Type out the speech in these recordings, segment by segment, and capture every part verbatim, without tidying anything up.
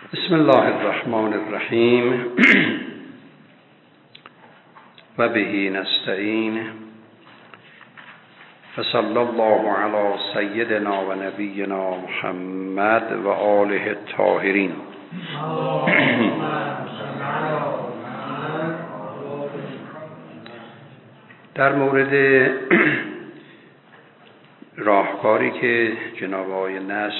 بسم الله الرحمن الرحیم و به نستعین و صلی الله علی سیدنا و نبینا محمد و آله الطاهرین. در مورد راهکاری که جناب آقای نصر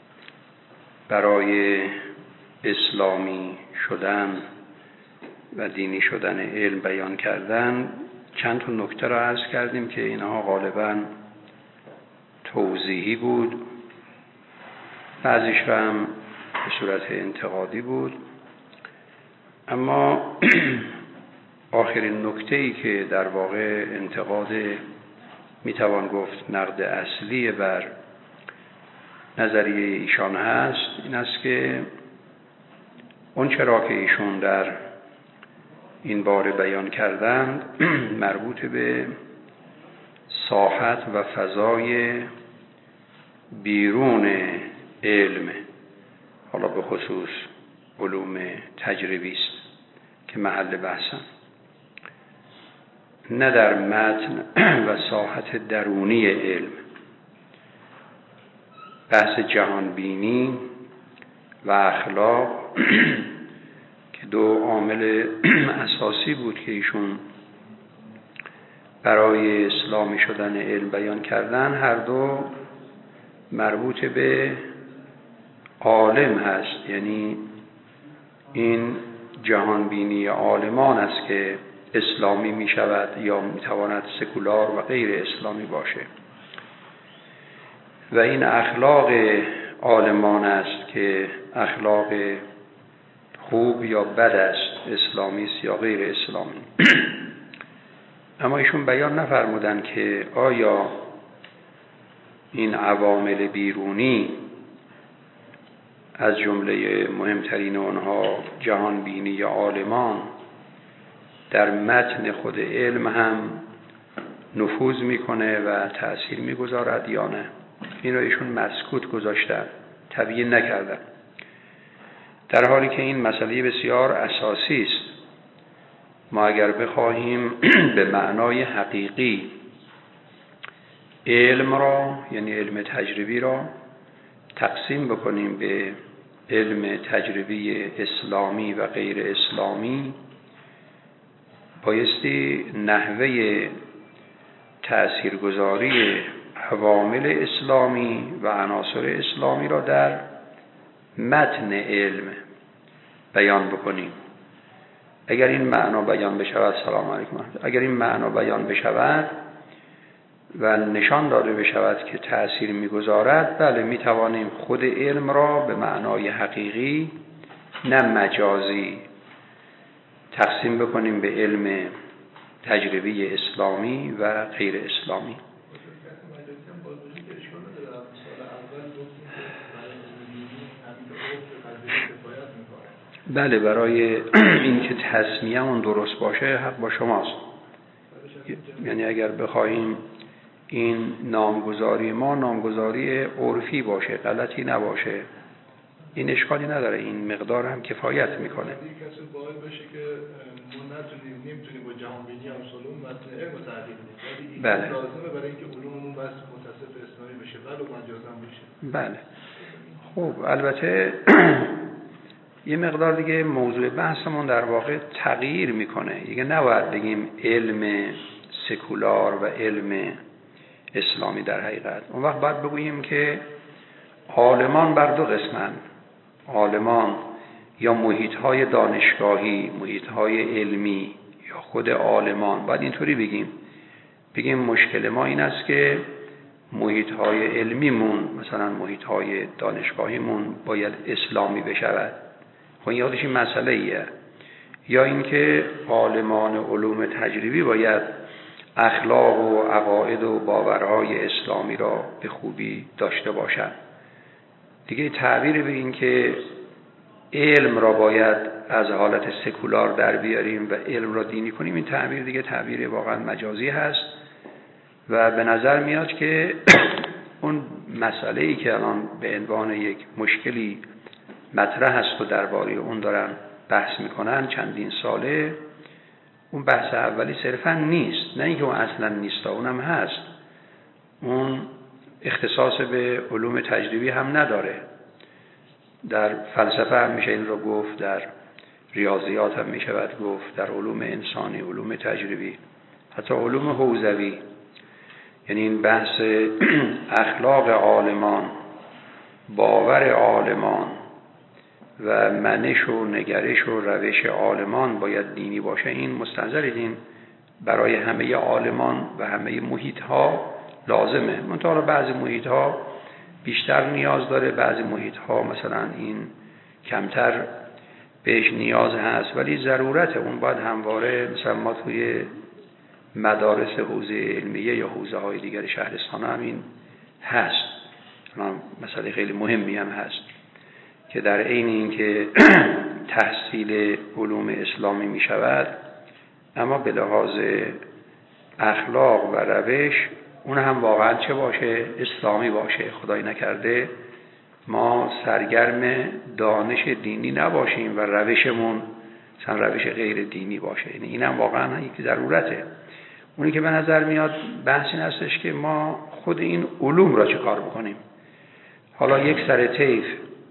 برای اسلامی شدن و دینی شدن علم بیان کردن، چند تا نکته را عرض کردیم که اینها غالباً توضیحی بود، بعضیش هم به صورت انتقادی بود. اما آخرین نکته‌ای که در واقع انتقاد میتوان گفت نقد اصلی بر نظریه ایشان هست، این است که اون چرا که ایشون در این باره بیان کردند مربوط به ساحت و فضای بیرون علم، حالا به خصوص علوم تجربی است که محل بحثن، نه در متن و ساحت درونی علم. بحث جهانبینی و اخلاق که دو عامل اساسی بود که ایشون برای اسلامی شدن علم بیان کردن، هر دو مربوط به عالم هست. یعنی این جهانبینی عالمان است که اسلامی می شود یا می تواند سکولار و غیر اسلامی باشه، و این اخلاق عالمان است که اخلاق خوب یا بد است، اسلامی است یا غیر اسلامی. اما ایشون بیان نفرمودن که آیا این عوامل بیرونی از جمله مهمترین اونها جهانبینی یا عالمان در متن خود علم هم نفوذ میکنه و تأثیر میگذارد یا نه. این رو ایشون مسکوت گذاشتن، تبیین نکردن، در حالی که این مسئله بسیار اساسی است. ما اگر بخواهیم به معنای حقیقی علم را، یعنی علم تجربی را تقسیم بکنیم به علم تجربی اسلامی و غیر اسلامی، بایستی نحوه تأثیرگذاری عوامل اسلامی و عناصر اسلامی را در متن علم بیان بکنیم. اگر این معنا بیان بشود، سلام علیکم، اگر این معنا بیان بشود و نشان داده بشود که تأثیر میگذارد، بله میتوانیم خود علم را به معنای حقیقی نه مجازی تقسیم بکنیم به علم تجربی اسلامی و غیر اسلامی. بله، برای این که تسمیه اون درست باشه حق با شماست. یعنی اگر بخواهیم این نامگذاری ما نامگذاری عرفی باشه، غلطی نباشه، این اشکالی نداره، این مقدار هم کفایت میکنه. کسی باید باشه که ما نتونیم نمیتونیم با جهانبینی هم سلوم متن علم تعریف کنیم، بله، لازمه برای اینکه علوممون بس متصف اسلامی بشه ولو مجازا بشه. بله. خب البته یه مقدار دیگه موضوع بحثمون در واقع تغییر میکنه. دیگه نباید بگیم علم سکولار و علم اسلامی. در حقیقت اون وقت باید بگوییم که عالمان بر دو قسمن، عالمان یا محیط‌های دانشگاهی، محیط‌های علمی، یا خود عالمان. باید اینطوری بگیم بگیم مشکل ما این است که محیط‌های علمیمون، مثلا محیط‌های دانشگاهیمون باید اسلامی بشود. خب این یادش این مسئله ایه. یا اینکه عالمان علوم تجربی باید اخلاق و عقاید و باورهای اسلامی را به خوبی داشته باشند. دیگه تعبیر به این که علم را باید از حالت سکولار در بیاریم و علم را دینی کنیم، این تعبیر دیگه تعبیر واقعا مجازی هست و به نظر میاد که اون مسئله‌ای که الان به عنوان یک مشکلی مطرح است و درباره اون دارن بحث میکنن چندین ساله. اون بحث اولی صرفا نیست، نه اینکه اون اصلا نیست، اونم هست. اون اختصاص به علوم تجربی هم نداره. در فلسفه هم میشه این رو گفت، در ریاضیات هم میشه باید گفت، در علوم انسانی، علوم تجربی، حتی علوم حوزوی. یعنی این بحث اخلاق عالمان، باور عالمان و منش و نگرش و روش عالمان باید دینی باشه. این مستنظر این برای همه عالمان و همه محیط ها لازمه. منتها بعضی محیط ها بیشتر نیاز داره، بعضی محیط ها مثلا این کمتر بهش نیاز هست، ولی ضرورت اون باید همواره. مثلا ما توی مدارس حوزه علمیه یا حوزه های دیگر شهرستان هم این هست. مسئله خیلی مهمی هم هست که در عین اینکه تحصیل علوم اسلامی می شود، اما به لحاظ اخلاق و روش اون هم واقعا چه باشه؟ اسلامی باشه. خدای نکرده ما سرگرم دانش دینی نباشیم و روشمون مثلا روش غیر دینی باشه. یعنی اینم واقعا یک ضرورته. اونی که به نظر میاد بحث این هستش که ما خود این علوم را چه کار بکنیم. حالا یک سر طیف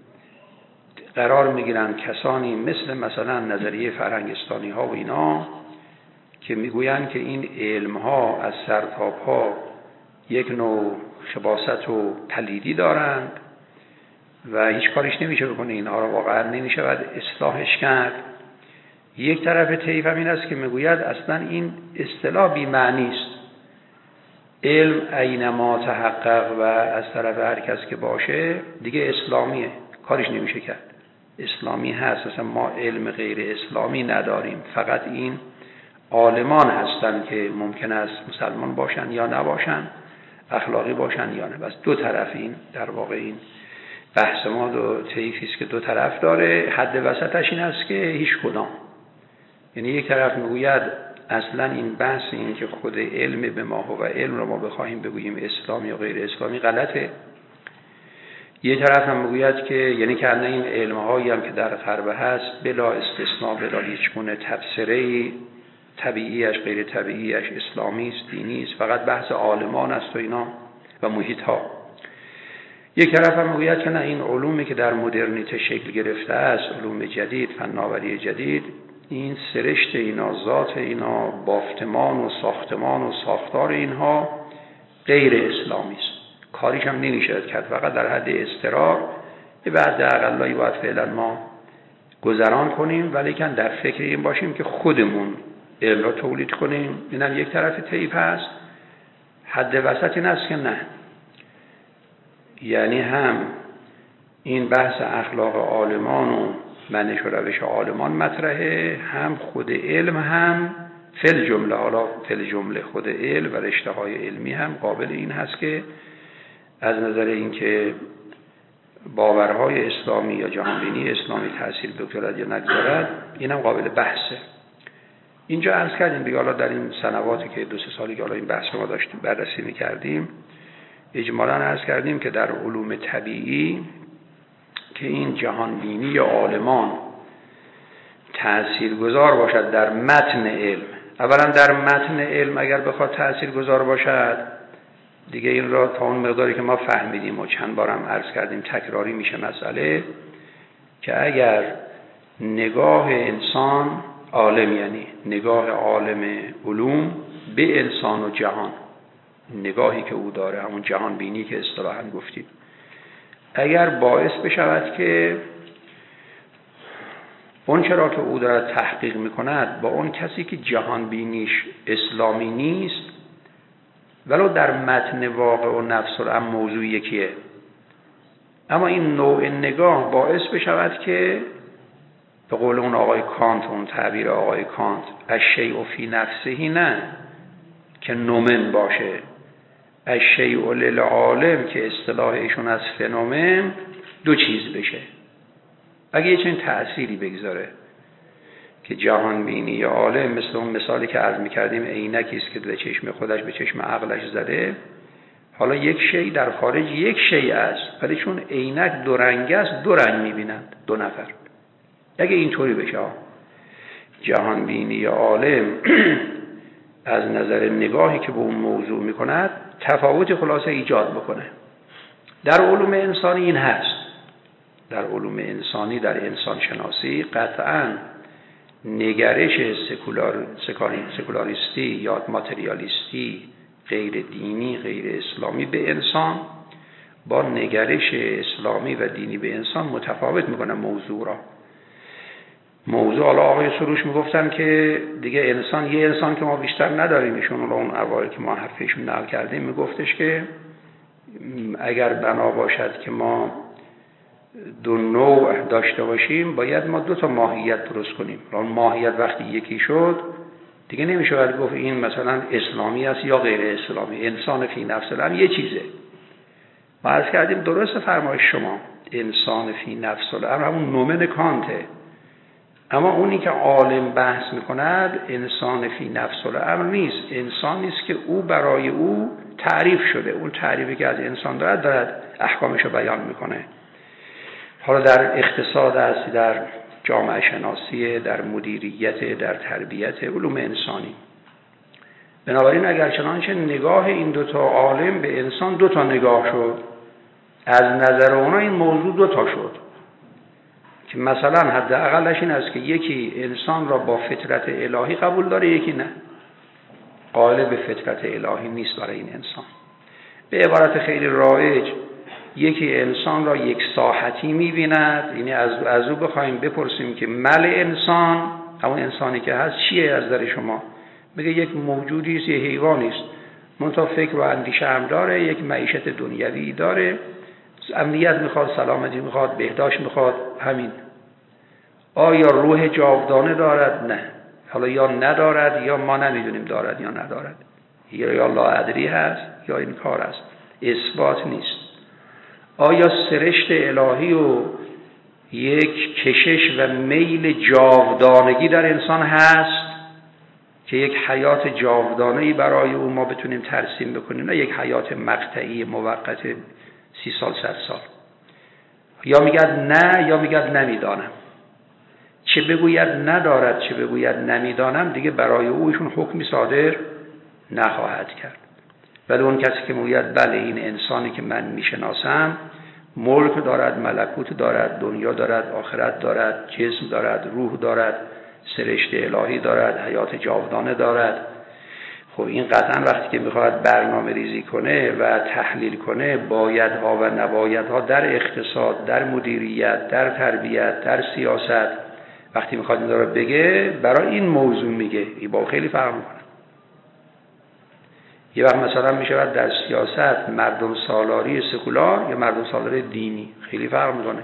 قرار میگیرن کسانی مثل مثلا نظریه فرهنگستانی ها و اینا که میگوین که این علم ها از سر تا پا یک نوع خباثت و پلیدی دارند و هیچ کارش نمیشه بکنه، اینها را واقعا نمیشه باید اصلاحش کرد. یک طرف طیف هم این است که میگوید اصلا این اصطلاح بی معنی است، علم اینما تحقق و از طرف هر کس که باشه دیگه اسلامیه، کارش نمیشه کرد. اسلامی هست، مثلا ما علم غیر اسلامی نداریم، فقط این عالمان هستن که ممکن است مسلمان باشن یا نباشن، اخلاقی باشن یا نه. بس دو طرف این در واقع این بحث ما دو طیفی است که دو طرف داره. حد وسطش این است که هیچ کدام. یعنی یک طرف میگوید اصلا این بحث این که خود علم به ما و علم رو ما بخواهیم بگوییم اسلامی یا غیر اسلامی غلطه. یک طرف هم میگوید که یعنی که این علم هایی هم که در غرب هست بلا استثناء بلا هیچ گونه تفسیری، طبیعیش غیر طبیعیش اسلامی است، دینی است، فقط بحث عالمان است و اینا و محیط ها. یک طرف هم میگوید که نه، این علومی که در مدرنیته شکل گرفته است، علوم جدید، فناوری جدید، این سرشت اینا، ذات اینا، بافتمان و ساختمان و ساختار اینها غیر اسلامی است، کاریش هم نمیشه کرد، فقط در حد اضطرار به بعد اقلایی باید فعلا ما گذران کنیم، ولی کن در فکر این باشیم که خودمون علم را تولید کنیم. اینم یک طرف طیف هست. حد وسط این است که نه، یعنی هم این بحث اخلاق عالمان و منش و روش عالمان مطرحه، هم خود علم هم فل جمله، حالا فل جمله خود علم و رشته های علمی هم قابل این هست که از نظر اینکه باورهای اسلامی یا جهانبینی اسلامی تأثیر بگذارد یا نگذارد، اینم قابل بحثه. اینجا عرض کردیم دیگه، حالا در این سنواتی که دو سه سالی که حالا این بحث رو ما داشتیم بررسی می‌کردیم، اجمالاً عرض کردیم که در علوم طبیعی که این جهانبینی یا عالمان تأثیرگذار باشد در متن علم، اولا در متن علم اگر بخواد تأثیرگذار باشد دیگه این را تا اون مقداری که ما فهمیدیم و چند بارم عرض کردیم تکراری میشه مسئله، که اگر نگاه انسان عالم، یعنی نگاه عالم علوم به انسان و جهان، نگاهی که او داره، همون جهان بینی که اصطلاحاً گفتیم، اگر باعث بشود که اون چرا که او دارد تحقیق میکند با اون کسی که جهان بینیش اسلامی نیست ولو در متن واقع و نفس الامر موضوع یکیه، اما این نوع نگاه باعث بشود که به قول اون آقای کانت، اون تعبیر آقای کانت، الشیء فی نفسه، نه که نومن باشه، الشیء للعالم که اصطلاح ایشون از فنومن دو چیز بشه. اگه یه چنین تأثیری بگذاره که جهان بینی یا عالم مثل اون مثالی که عرض می‌کردیم عینکی است که به چشم خودش به چشم عقلش زده، حالا یک شی در خارج یک شی است، ولی چون عینک دو رنگ است دو رنگ میبینند دو نفر. اگه اینطوری بشه جهان بینی عالم از نظر نگاهی که به اون موضوع میکند تفاوت خلاصه ایجاد بکنه. در علوم انسانی این هست، در علوم انسانی، در انسان شناسی قطعاً نگرش سکولار سکولاریستی یا ماتریالیستی، غیر دینی، غیر اسلامی به انسان با نگرش اسلامی و دینی به انسان متفاوت میکنه موضوع را. موضوع حالا آقای سروش میگفتن که دیگه انسان، یه انسان که ما بیشتر نداریم، ایشون اون اوایل که ما حرفشون نقل کردیم میگفتش که اگر بنا باشد که ما دو نوع داشته باشیم باید ما دو تا ماهیت درست کنیم. اون ماهیت وقتی یکی شد دیگه نمیشه باید گفت این مثلا اسلامی است یا غیر اسلامی. انسان فی نفس الامر یه چیزه. ما عرض کردیم درست فرمایش شما، انسان فی نفس الامر همون نومن کانته، اما اونی که عالم بحث میکند انسان فی نفس الامر نیست. انسان نیست که او برای او تعریف شده، اون تعریفی که از انسان دارد دارد احکامشو بیان میکنه. حالا در اقتصاد است، در جامعه شناسی، در مدیریت، در تربیت، علوم انسانی. بنابراین اگر چنانچه نگاه این دوتا عالم به انسان دوتا نگاه شد، از نظر اونا این موضوع دوتا شد که مثلا حداقلش این است که یکی انسان را با فطرت الهی قبول داره، یکی نه، قائل به فطرت الهی نیست برای این انسان. به عبارت خیلی رایج یکی انسان را یک ساحتی می‌بیند، یعنی از از او بخوایم بپرسیم که مل انسان، همون انسانی که هست چیه از نظر شما؟ میگه یک موجودی است، یک حیوانی است، منتها فکر و اندیشه هم داره، یک معیشت دنیوی داره، امنیت میخواد، سلامتی میخواد، بهداشت میخواد، همین. آیا روح جاودانه دارد؟ نه. حالا یا ندارد یا ما نمیدونیم دارد یا ندارد، یا یا لا ادری هست یا این کار است، اثبات نیست. آیا سرشت الهی و یک کشش و میل جاودانگی در انسان هست که یک حیات جاودانه‌ای برای او ما بتونیم ترسیم بکنیم، نه یک حیات مقطعی موقت سی سال صد سال؟ یا میگد نه یا میگد نمیدانم. چه بگوید ندارد چه بگوید نمیدانم دیگه برای او ایشون حکمی صادر نخواهد کرد. ولی اون کسی که میگوید بله این انسانی که من میشناسم ملک دارد، ملکوت دارد، دنیا دارد، آخرت دارد، جسم دارد، روح دارد، سرشت الهی دارد، حیات جاودانه دارد، خب این قطعا وقتی که میخواد برنامه ریزی کنه و تحلیل کنه بایدها و نبایدها در اقتصاد، در مدیریت، در تربیت، در سیاست، وقتی میخواد این رو بگه برای این موضوع میگه، این با خیلی فرق میکنه. یه وقت مثلا میشود در سیاست مردم سالاری سکولار یا مردم سالاری دینی، خیلی فرق میکنه.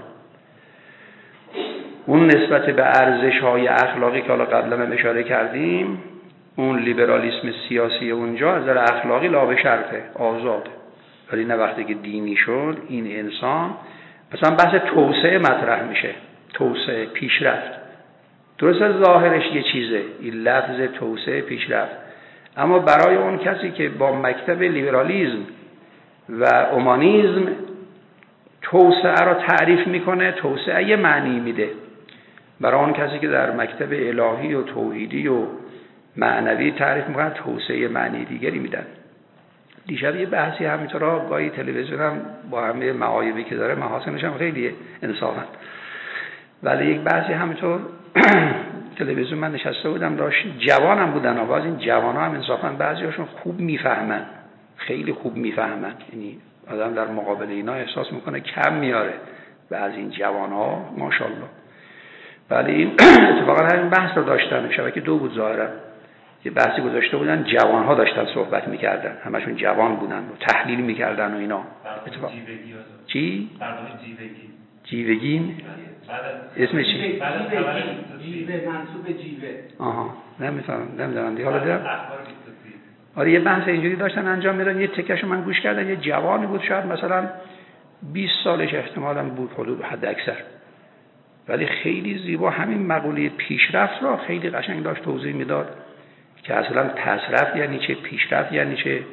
اون نسبت به ارزش‌های اخلاقی که حالا قبلا هم اشاره کردیم، اون لیبرالیسم سیاسی اونجا از نظر اخلاقی لا به شرطه، آزاده. ولی نه وقتی که دینی شد این انسان مثلا بحث توسعه مطرح میشه، توسعه، پیشرفت. درسته ظاهرش یه چیزه، این لفظ توسعه، پیشرفت، اما برای اون کسی که با مکتب لیبرالیسم و اومانیسم توسعه را تعریف میکنه، توسعه یه معنی میده. برای اون کسی که در مکتب الهی و توحیدی و معنوی تعریف میکنه، توسعه معنی دیگری میدن. دیشب یه بحثی همینطورا گاهی تلویزیون هم با همه معایبی که داره، محاسنش هم خیلیه انصافا، ولی یک بحثی همینطور تلویزیون من نشسته بودم داشت، جوانم بودن، آواز این جوانا هم انصافا بعضیاشون خوب میفهمن، خیلی خوب میفهمن، یعنی آدم در مقابل اینا احساس میکنه کم میاره و از این جوانها ماشاءالله. ولی این اتفاقا همین بحث رو داشتن، شبکه دو بود ظاهرا، یه بحثی گذاشته بودن، جوانها داشتن صحبت میکردن، همشون جوان بودن و تحلیل میکردن و اینا. اتفاق چی؟ جیوگی. جیوگین؟ اسم چی؟ جیوه، منصوب جیوه. آها، نمیفهمم، نمیدونم دیگه. حالا دیدم آره یه بحث اینجوری داشتن انجام میدادن، یه تکهشو من گوش کردم، یه جوانی بود شاید مثلا بیست سالش احتمالاً بود، حدود حد اکثر، ولی خیلی زیبا همین مقوله پیشرفت را خیلی قشنگ داشت توضیح میداد که اصلا پسرفت یعنی چه، پیشرفت یعنی چه،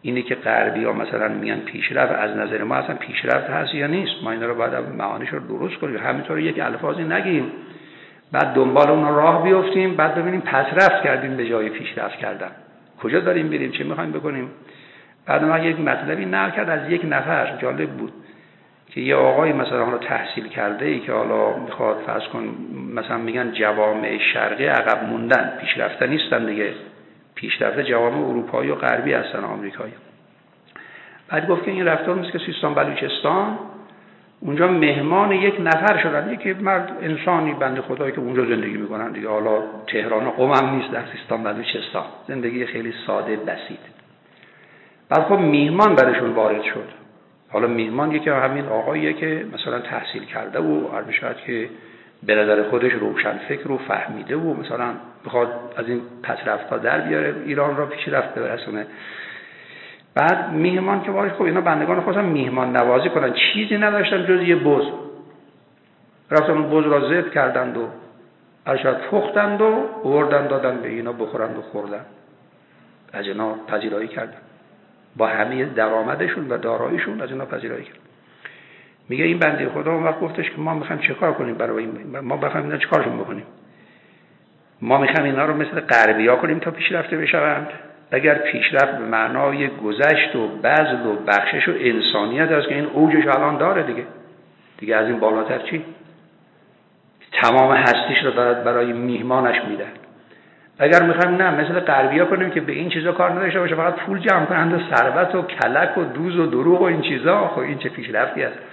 اینی که غربی ها مثلا میگن پیشرفت، از نظر ما اصلا پیشرفت هست یا نیست؟ ما اینا رو باید معانیش رو درست کنیم، همینطور یک الفاظی نگیم بعد دنبال اون راه بیفتیم بعد ببینیم پس رفت کردیم به جای پیشرفت کردن. کجا داریم بریم؟ چه میخوایم بکنیم؟ بعد ما یک مطلبی نقل کرد از یک نفر، جالب بود که یه آقای مثلا حالا تحصیل کرده ای که حالا میخواد فرض کن مثلا میگن جوامع شرقی عقب موندن، پیشرفته نیستن دیگه، پیشرفته جوامع اروپایی و غربی هستن، آمریکایی. بعد گفت که این رفتار نیست که سیستان بلوچستان اونجا مهمان یک نفر شدن، یک مرد انسانی بنده خدایی که اونجا زندگی میکنن دیگه، حالا تهران قم هم نیست، در سیستان بلوچستان زندگی خیلی ساده بسیط. بعد خب میهمان برشون وارد شد. حالا میهمان یکی همین آقاییه که مثلا تحصیل کرده و عرض شد که به نظر خودش روشن فکر و فهمیده و مثلا بخواد از این پسرفت‌ها در بیاره، ایران را پیشرفت برسونه. بعد میهمان که وارد، خب اینا بندگان خواستن میهمان نوازی کنن، چیزی نداشتن جز یه بز. رفتن اون بز را ذبح کردند و ارشاد پختند و آوردن دادن به اینا بخورند و خوردن. از اینا پذیرایی کردن، با همه درآمدشون و داراییشون از اینا پذیرایی کردن. میگه این بنده خدا اون وقت گفتش که ما میخوایم چه کار کنیم برای این، ما بخوایم اینا چه کارشون بکنیم؟ ما میخوایم اینا رو مثل غربی‌ها کنیم تا پیشرفته بشوند؟ اگر پیشرفت به معنای گذشت و بذل و بخشش و انسانیت است که این اوجش الان داره دیگه، دیگه از این بالاتر چی؟ تمام هستیش رو دارد برای میهمانش میده. اگر میخوایم نه مثل غربی‌ها کنیم که به این چیزا کار نداشته باشه، فقط پول جمع کنند و ثروت و کلک و دوز و دروغ و این چیزا، خب این چه پیشرفتی است؟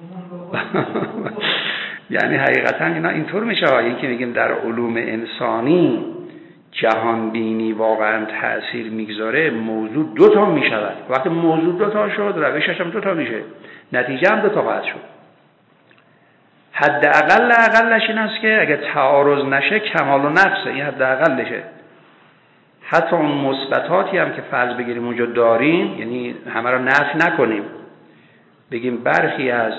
یعنی حقیقتا اینا اینطور میشه. این که میگیم در علوم انسانی جهان بینی واقعا تأثیر میگذاره، موضوع دو تا میشود. وقتی موضوع دو تا شد، روشش هم دو تا میشه، نتیجه هم دو تا خواهد شد. حداقل اقلش این است که اگه تعارض نشه کمال و نقصه، این حداقلشه. حتی اون مثبتاتی هم که فرض بگیریم اونجا داریم، یعنی همه رو نفی نکنیم، بگیم برخی از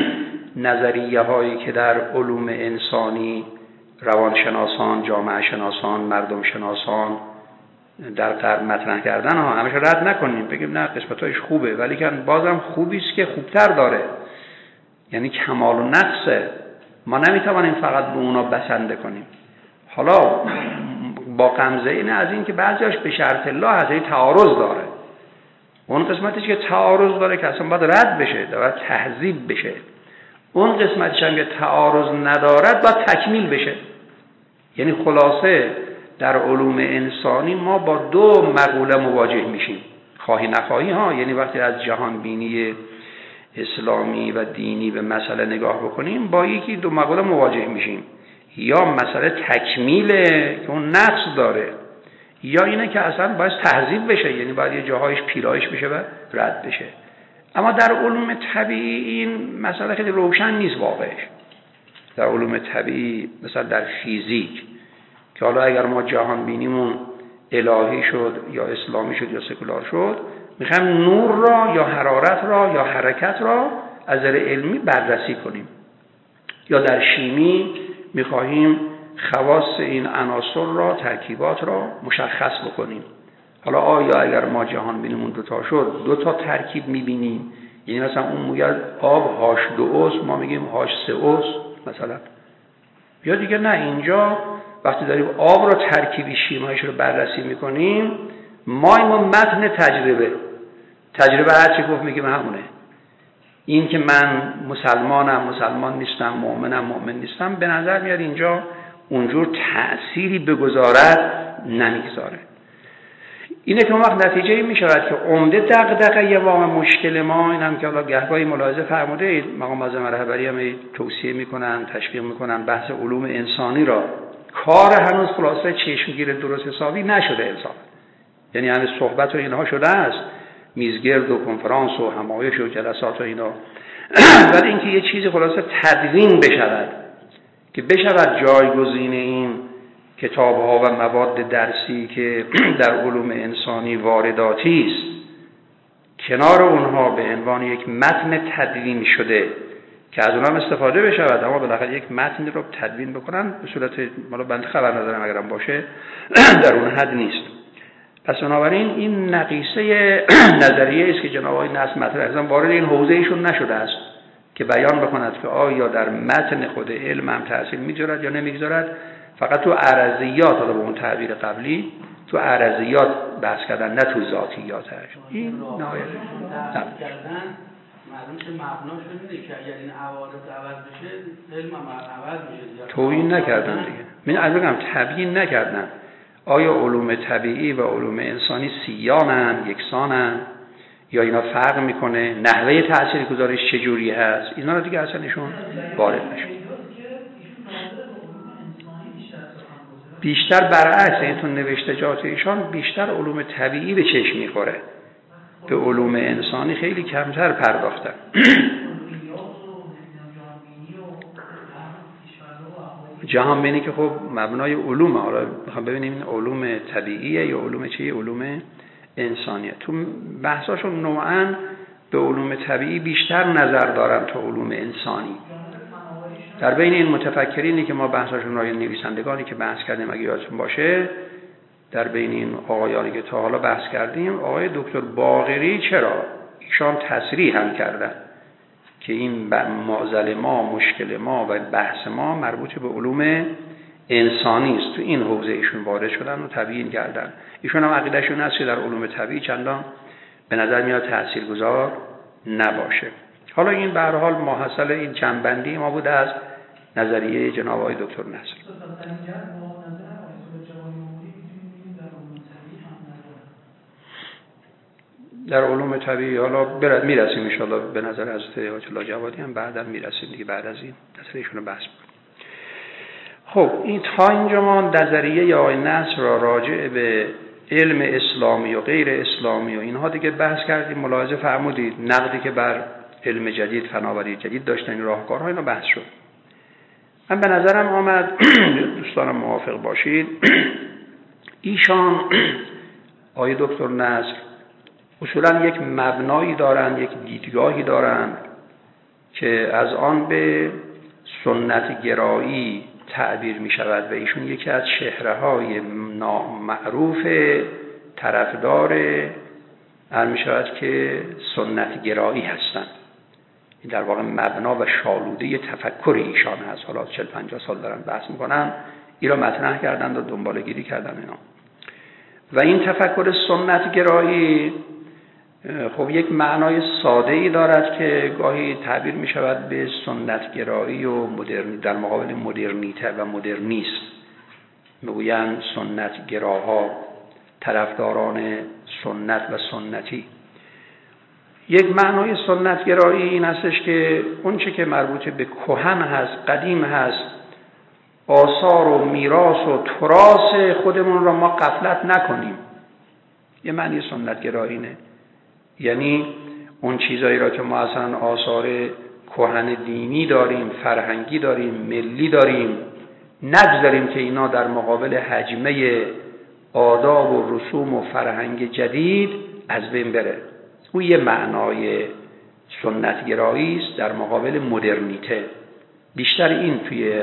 نظریه هایی که در علوم انسانی روانشناسان، جامعه شناسان، مردم شناسان در غرب مطرح کردن ها، همش رد نکنیم، بگیم نه قسمتایش خوبه، ولی که بازم خوبی است که خوبتر داره، یعنی کمال و نقصه. ما نمیتوانیم فقط به اونا بسنده کنیم. حالا با غمزه اینه از این که بعضیاش به شرط الله هزای تعارض داره، اون قسمتش که تعارض داره که اصلا باید رد بشه، باید تهذیب بشه. اون قسمتش هم که تعارض ندارد باید تکمیل بشه. یعنی خلاصه در علوم انسانی ما با دو مقوله مواجه میشیم، خواهی نخواهی ها. یعنی وقتی از جهان بینی اسلامی و دینی به مسئله نگاه بکنیم، با یکی دو مقوله مواجه میشیم، یا مسئله تکمیله که اون نقص داره، یا اینه که اصلا باید تهذیب بشه، یعنی باید یه جاهایش پیرایش بشه و رد بشه. اما در علوم طبیعی این مسئله خیلی روشن نیست واقعش. در علوم طبیعی مثلا در فیزیک که حالا اگر ما جهان بینیمون الهی شد یا اسلامی شد یا سکولار شد، میخوایم نور را یا حرارت را یا حرکت را از نظر علمی بررسی کنیم، یا در شیمی میخواهیم خواص این عناصر را، ترکیبات را مشخص بکنیم. حالا آیا اگر ما جهان بینیمون دوتا شد، دوتا ترکیب میبینیم، یعنی مثلا اون میگه آب هاش دو اوس، ما میگیم هاش سه اوس مثلا، یا دیگه نه، اینجا وقتی داریم آب را ترکیبی شیمیاییش رو بررسی میکنیم، ما این متن تجربه تجربه هر چی گفت میگیم همونه. این که من مسلمانم مسلمان نیستم، مؤمنم مؤمن نیستم، به نظر میاد اینجا اونجور تأثیری بگذارد نمیگذاره. اینه که اون وقت نتیجه این میشود که عمده دغدغه یه واقع مشکل ما این هم که حالا گهگاهی ملاحظه فرموده اید، مقام معظم رهبری هم توصیه میکنن، تشویق میکنن بحث علوم انسانی را. کار هنوز خلاصه چشمگیر درست حسابی نشده انسان، یعنی همه صحبت و اینها شده است، میزگرد و کنفرانس و همایش و جلسات و اینا، ولی اینکه یه چیزی خلاصه تدوین بشود که بشود جایگزین این کتاب‌ها و مواد درسی که در علوم انسانی وارداتی است، کنار اونها به عنوان یک متن تدوین شده که از اونها استفاده بشود، اما بالاخره یک متن رو تدوین بکنن به صورت، مالا بنده خبر ندارم اگرم باشه در اون حد نیست. پس بنابراین این نقیصه نظریه است که جناب آقای نصر مطرح کردن وارد این حوزه ایشون نشده است که بیان بکند که آیا در متن خود علم هم تأثیر میگذارد یا نمیگذارد. فقط تو عرضیات، حالا به اون تعبیر قبلی، تو عرضیات بحث کردن، نه تو ذاتیاتش. این نهایت کردن معلوم که مبناشون اینه که اگر این عوارض عوض بشه علم هم عوض میشه. تویین نکردن دیگه. من از بگم تبیین نکردن. آیا علوم طبیعی و علوم انسانی سیانن، یکسانن، یا اینا فرق میکنه؟ نحوه تاثیرگذاریش چجوری هست؟ اینا رو دیگه اصلا ایشون وارد نشد. بیشتر برعکس، این تو نوشتجات ایشان بیشتر علوم طبیعی به چشم میخوره، به علوم انسانی خیلی کمتر پرداختن. جهان بینی که خب مبنای علومه. حالا میخوام ببینیم این علوم طبیعیه یا علوم چیه؟ علوم انسانیه. تو بحثاشون نوعاً به علوم طبیعی بیشتر نظر دارن تا علوم انسانی. در بین این متفکرینی که ما بحثاشون را، نویسندگانی که بحث کردیم اگه یادتون باشه، در بین این آقایانی که تا حالا بحث کردیم، آقای دکتر باقری چرا ایشان تصریح هم کردن که این معضل ما، مشکل ما و بحث ما مربوط به علوم انسانی است. تو این حوزه ایشون وارد شدن و تبیین کردن. ایشون هم عقیدهشون هست که در علوم طبیعی چندان به نظر میاد تاثیرگذار نباشه. حالا این به هر حال ماحصل این جنبندی ما بود از نظریه جناب آقای دکتر نصر. در علوم طبیعی حالا برد میرسیم ان شاءالله به نظر حضرت آیت الله جوادی هم بعدا میرسیم دیگه، بعد از این نظریشون رو بحث کنیم. خب این تا اینجا ما نظریه آقای نصر را راجع به علم اسلامی و غیر اسلامی و اینها دیگه بحث کردیم. ملاحظه فرمودید نقدی که بر علم جدید، فناوری جدید داشتن، این راهکارها، اینا بحث شد. من به نظرم آمد دوستانم موافق باشید، ایشان آقای دکتر نصر اصولا یک مبنایی دارن، یک دیدگاهی دارن که از آن به سنت گرایی تعبیر می شود و ایشون یکی از چهره‌های معروف طرفدار می شود که سنت گرایی هستند. این در واقع مبنا و شالوده تفکر ایشان هست. حالا چهل پنجاه سال دارن بحث میکنن، این را مطرح کردن و دنبال گیری کردن اینا. و این تفکر سنت گرایی خب یک معنای ساده ای دارد که گاهی تعبیر می شود به سنت گرایی و مدرنی در مقابل مدرنیته و مدرنیست. میگویند سنت گراها، طرفداران سنت و سنتی. یک معنای سنت گرایی این هستش که اون چه که مربوط به کهن هست، قدیم هست، آثار و میراث و تراث خودمون را ما غفلت نکنیم. یه معنی سنت گرایی اینه. یعنی اون چیزایی را که ما اصلا آثار کهن دینی داریم، فرهنگی داریم، ملی داریم، نگذاریم که اینا در مقابل حجمه آداب و رسوم و فرهنگ جدید از بین بره. اون یه معنای سنت گرایی است در مقابل مدرنیته. بیشتر این توی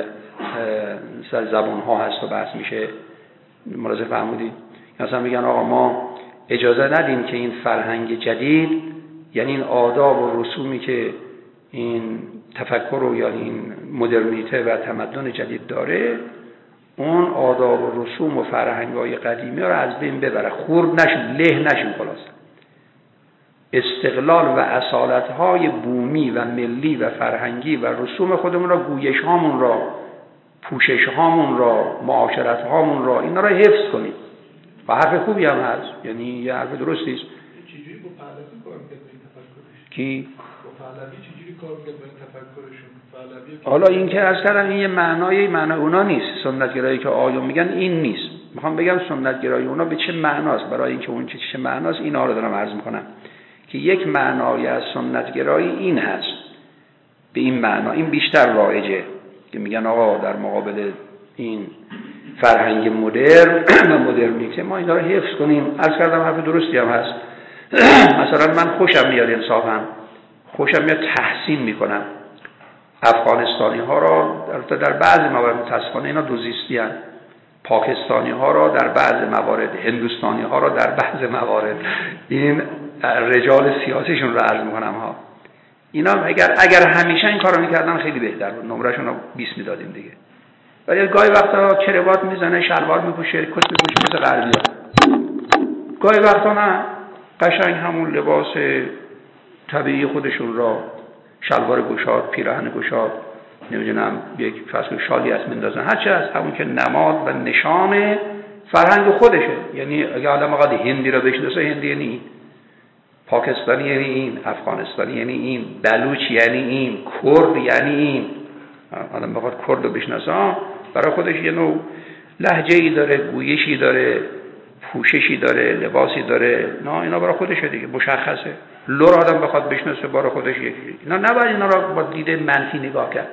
زبان ها هست و بحث میشه. ملاحظه فرمودید مثلا میگن آقا ما اجازه ندیم که این فرهنگ جدید، یعنی این آداب و رسومی که این تفکر و یعنی این مدرنیته و تمدن جدید داره، اون آداب و رسوم و فرهنگ‌های قدیمی رو از بین ببره، خورد نشیم، له نشیم. خلاص استقلال و اصالت‌های بومی و ملی و فرهنگی و رسوم خودمون را، گویش هامون را، پوشش هامون را، معاشرت هامون را، اینا را حفظ کنیم. و حرف خوبی هم هست، یعنی یه حرف درستی است. چجوری با پهلوی کار می‌کنه این تفکرش؟ کی؟ با پهلوی چجوری کار می‌کنه این تفکرشون؟ پهلوی حالا این که از کردم این یه معنای معنای اونا نیست. سنت گرایی که آیون میگن این نیست. میخوام بگم سنت گرایی اونا به چه معناست. برای اینکه اون چه چه معناست اینا رو دارم عرض میکنم که یک معنای از سنت گرایی این هست. به این معنا این بیشتر رایجه که میگن آقا در مقابل این فرهنگ مدرن و مدرنیته ما اینا رو حفظ کنیم. عرض کردم حرف درستی هم هست. مثلا من خوشم میاد انصافا، خوشم میاد تحسین میکنم افغانستانی ها را در, در بعضی موارد متاسفانه اینا دوزیستی هستند. پاکستانی ها را در بعض موارد، هندوستانی ها را در بعض موارد، این رجال سیاسیشون رو عرض میکنم ها، اینا اگر اگر همیشه این کارو میکردن خیلی بهتر بود، نمرهشون رو بیست میدادیم دیگه. ولی گاهی وقتا کراوات میزنه، شلوار میپوشه، کت میپوشه مثل غربی‌ها. گاهی وقتا نه، قشنگ همون لباس طبیعی خودشون را، شلوار گشاد، پیراهن گشاد، نمیدونم یک فصل شالی از مندازن، هرچی از همون که نماد و نشان فرهنگ خودشه. یعنی اگه آدم آقا هندی را بشناسه، هندی یعنی این، پاکستانی یعنی این، افغانستانی یعنی این، بلوچ یعنی این، کرد یعنی این. آدم بخواد کرد رو بشناسه، برای خودش یه نوع لهجه‌ای داره، گویشی داره، پوششی داره، لباسی داره، نه اینا برای خودشه دیگه، مشخصه. لور آدم بخواد بشناسه برای خودش یکی، اینا نباید اینا را با دید منفی نگاه کرد.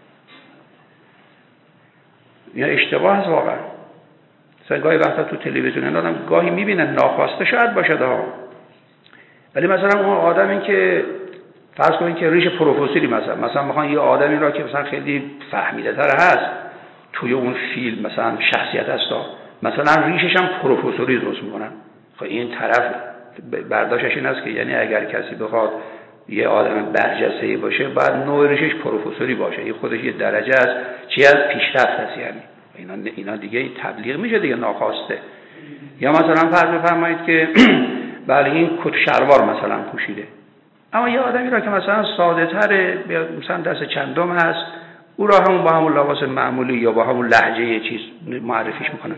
اینا اشتباه است واقعا. مثلا گاهی وقتا تو تلویزیون آدم گاهی میبینه، ناخواسته شاید باشه ها، ولی مثلا اون آدمی که فرض کنید که ریش پروفسوری مثلا مثلا میخوان یه آدمی را که مثلا خیلی فهمیده تر هست توی اون فیلم مثلا شخصیت هست، مثلا ریشش هم پروفسوری درست میکنن. خب این طرف برداشتش این است که یعنی اگر کسی بخواد یه آدم برجسته‌ای باشه باید نوع ریشش پروفسوری باشه، این خودش یه درجه است، چی از پیشرفت است. یعنی اینا اینا دیگه تبلیغ میشه دیگه، ناخواسته. یا مثلا فرض بفرمایید که بله این کت شلوار مثلا پوشیده، اما یه آدمی را که مثلا ساده تره، مثلا دست چندم هست، او را همون با همون لباس معمولی یا با همون لهجه یه چیز معرفیش میکنن.